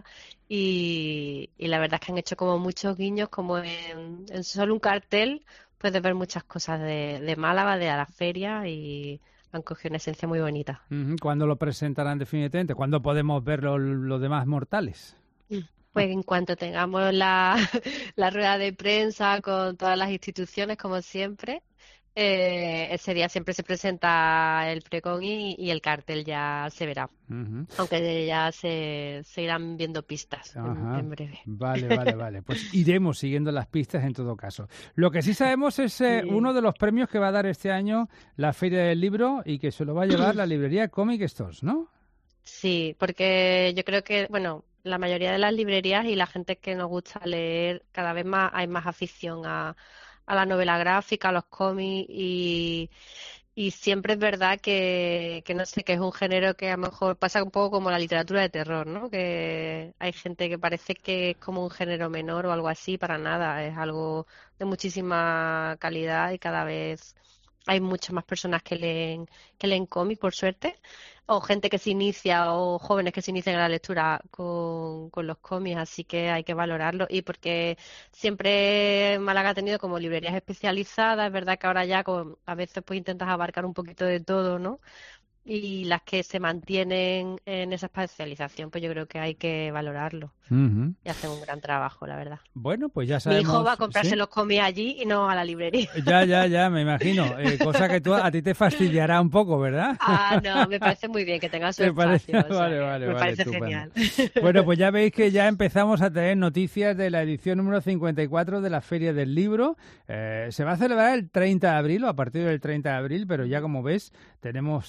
y la verdad es que han hecho como muchos guiños, como en solo un cartel puedes ver muchas cosas de Málaga, de la feria, y han cogido una esencia muy bonita. ¿Cuándo lo presentarán definitivamente? ¿Cuándo podemos ver los demás mortales? Pues en cuanto tengamos la rueda de prensa con todas las instituciones, como siempre, ese día siempre se presenta el pregón y el cartel ya se verá. Aunque ya se irán viendo pistas en breve. Vale. Pues iremos siguiendo las pistas en todo caso. Lo que sí sabemos es uno de los premios que va a dar este año la Feria del Libro y que se lo va a llevar la librería Comic Stores, ¿no? Sí, porque yo creo que, bueno, la mayoría de las librerías y la gente que nos gusta leer, cada vez más hay más afición a la novela gráfica, a los cómics y siempre es verdad que no sé, que es un género que a lo mejor pasa un poco como la literatura de terror, ¿no? Que hay gente que parece que es como un género menor o algo así, para nada, es algo de muchísima calidad y cada vez hay muchas más personas que leen cómics, por suerte, o gente que se inicia, o jóvenes que se inician en la lectura con los cómics, así que hay que valorarlo. Y porque siempre Málaga ha tenido como librerías especializadas, es verdad que ahora ya a veces pues intentas abarcar un poquito de todo, ¿no? Y las que se mantienen en esa especialización, pues yo creo que hay que valorarlo. Y hacen un gran trabajo, la verdad. Bueno, pues ya sabemos. Mi hijo va a comprarse los cómics allí y no a la librería. Ya, me imagino. Cosa que a ti te fastidiará un poco, ¿verdad? No, me parece muy bien que tenga su espacio. Vale, me parece estupendo. genial. Bueno, pues ya veis que ya empezamos a tener noticias de la edición número 54 de la Feria del Libro. Se va a celebrar el 30 de abril o a partir del 30 de abril, pero ya como ves, tenemos el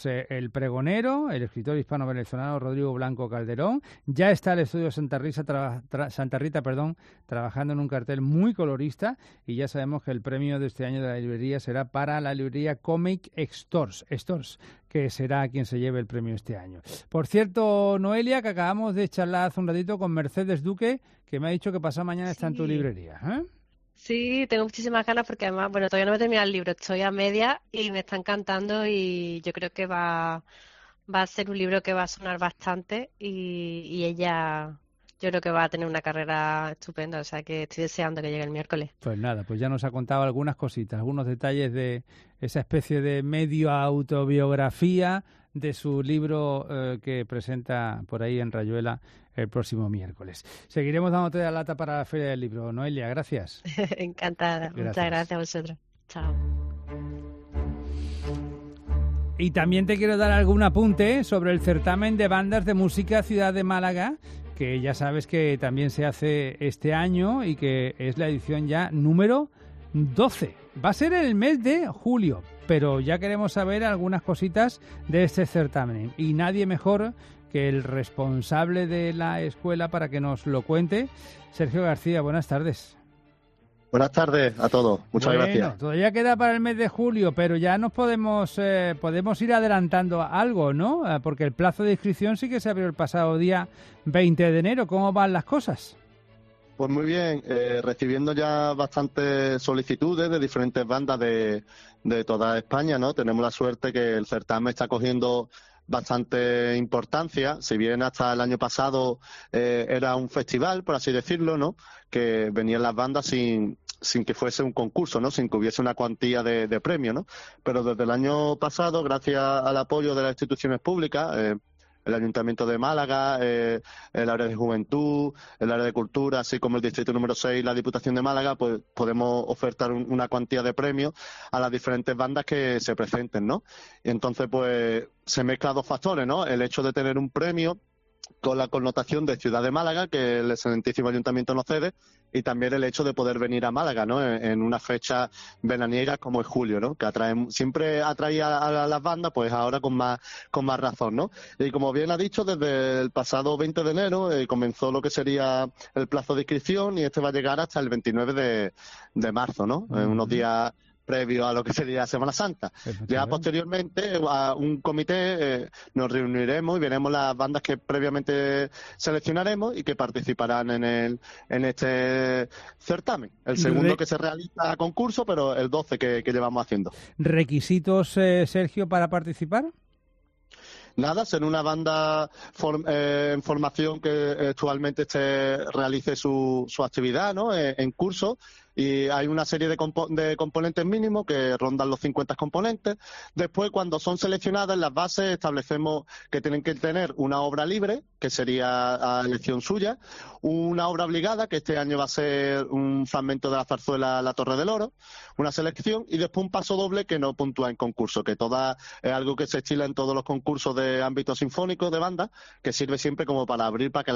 el pregonero, el escritor hispano-venezolano Rodrigo Blanco Calderón. Ya está el estudio Santa Rita, trabajando en un cartel muy colorista, y ya sabemos que el premio de este año de la librería será para la librería Comic Stores, que será quien se lleve el premio este año. Por cierto, Noelia, que acabamos de charlar hace un ratito con Mercedes Duque, que me ha dicho que pasado mañana está en tu librería, ¿eh? Sí, tengo muchísimas ganas porque además, bueno, todavía no me he terminado el libro, estoy a media y me está encantando, y yo creo que va a ser un libro que va a sonar bastante, y ella, yo creo que va a tener una carrera estupenda, o sea que estoy deseando que llegue el miércoles. Pues nada, pues ya nos ha contado algunas cositas, algunos detalles de esa especie de medio autobiografía de su libro que presenta por ahí en Rayuela el próximo miércoles. Seguiremos dándote la lata para la Feria del Libro. Noelia, gracias. Encantada. Gracias. Muchas gracias a vosotros. Chao. Y también te quiero dar algún apunte sobre el certamen de bandas de música Ciudad de Málaga, que ya sabes que también se hace este año y que es la edición ya número 12. Va a ser en el mes de julio, pero ya queremos saber algunas cositas de este certamen. Y nadie mejor que el responsable de la escuela para que nos lo cuente. Sergio García, buenas tardes. Buenas tardes a todos, muchas gracias. Todavía queda para el mes de julio, pero ya nos podemos ir adelantando algo, ¿no? Porque el plazo de inscripción sí que se abrió el pasado día 20 de enero. ¿Cómo van las cosas? Pues muy bien, recibiendo ya bastantes solicitudes de diferentes bandas de toda España, ¿no? Tenemos la suerte que el certamen está cogiendo bastante importancia, si bien hasta el año pasado era un festival, por así decirlo, ¿no? Que venían las bandas sin que fuese un concurso, ¿no? Sin que hubiese una cuantía de premio, ¿no? Pero desde el año pasado, gracias al apoyo de las instituciones públicas, el Ayuntamiento de Málaga, el área de Juventud, el área de Cultura, así como el Distrito número 6, la Diputación de Málaga, pues podemos ofertar una cuantía de premios a las diferentes bandas que se presenten, ¿no? Y entonces, pues, se mezclan dos factores, ¿no? El hecho de tener un premio con la connotación de Ciudad de Málaga, que el excelentísimo Ayuntamiento nos cede, y también el hecho de poder venir a Málaga, ¿no? En una fecha veraniega como es julio, ¿no? Que siempre atrae a las bandas, pues ahora con más razón, ¿no? Y como bien ha dicho, desde el pasado 20 de enero comenzó lo que sería el plazo de inscripción, y este va a llegar hasta el 29 de marzo, ¿no? Unos días previo a lo que sería Semana Santa. Ya posteriormente a un comité nos reuniremos y veremos las bandas que previamente seleccionaremos y que participarán en este certamen. El segundo que se realiza a concurso, pero el 12 que llevamos haciendo. ¿Requisitos, Sergio, para participar? Nada, ser una banda en formación que actualmente realice su actividad, ¿no? En curso. Y hay una serie de componentes mínimos que rondan los 50 componentes. Después, cuando son seleccionadas, en las bases establecemos que tienen que tener una obra libre, que sería a elección suya, una obra obligada, que este año va a ser un fragmento de la zarzuela La Torre del Oro, una selección, y después un paso doble que no puntúa en concurso, que es algo que se estila en todos los concursos de ámbito sinfónico de banda, que sirve siempre como para abrir para que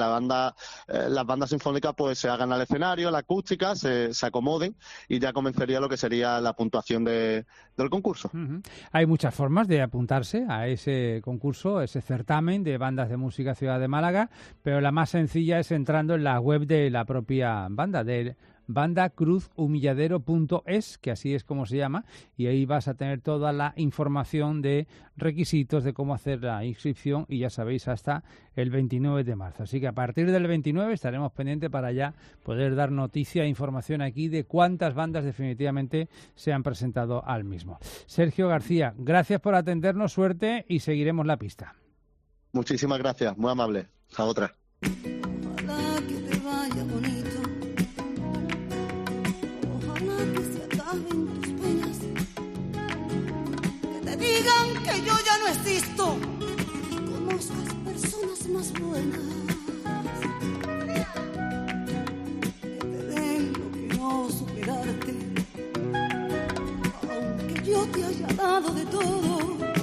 las bandas sinfónicas pues se hagan al escenario, la acústica, se acomoden, y ya comenzaría lo que sería la puntuación del concurso. Hay muchas formas de apuntarse a ese concurso, a ese certamen de bandas de música Ciudad de Málaga, pero la más sencilla es entrando en la web de la propia banda, de bandacruzhumilladero.es, que así es como se llama, y ahí vas a tener toda la información de requisitos, de cómo hacer la inscripción, y ya sabéis, hasta el 29 de marzo. Así que a partir del 29 estaremos pendientes para ya poder dar noticia e información aquí de cuántas bandas definitivamente se han presentado al mismo. Sergio García, gracias por atendernos, suerte, y seguiremos la pista. Muchísimas gracias, muy amable. A otra. Ojalá que te vaya bonito. Digan que yo ya no existo y conozcas personas más buenas, que te den lo que no supe darte, aunque yo te haya dado de todo.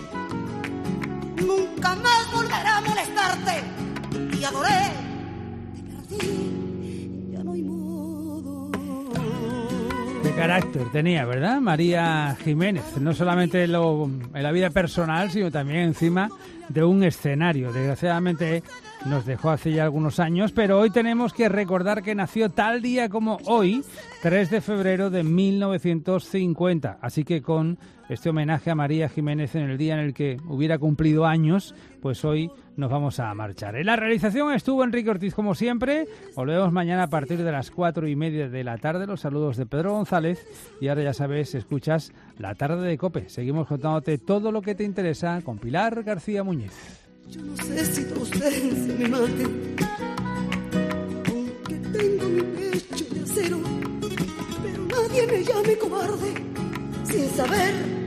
Nunca más volverá a molestarte. Y adoré, te perdí, ya no hay modo. Te carácter tenía, ¿verdad? María Jiménez, no solamente en la vida personal, sino también encima de un escenario. Desgraciadamente nos dejó hace ya algunos años, pero hoy tenemos que recordar que nació tal día como hoy, 3 de febrero de 1950. Así que con este homenaje a María Jiménez en el día en el que hubiera cumplido años, pues hoy nos vamos a marchar. En la realización estuvo Enrique Ortiz, como siempre. Volvemos mañana a partir de las 4:30 de la tarde. Los saludos de Pedro González. Y ahora ya sabes, escuchas La Tarde de COPE. Seguimos contándote todo lo que te interesa con Pilar García Muñiz. Yo no sé si tu ausencia me mate, aunque tengo mi pecho de acero, pero nadie me llame cobarde sin saber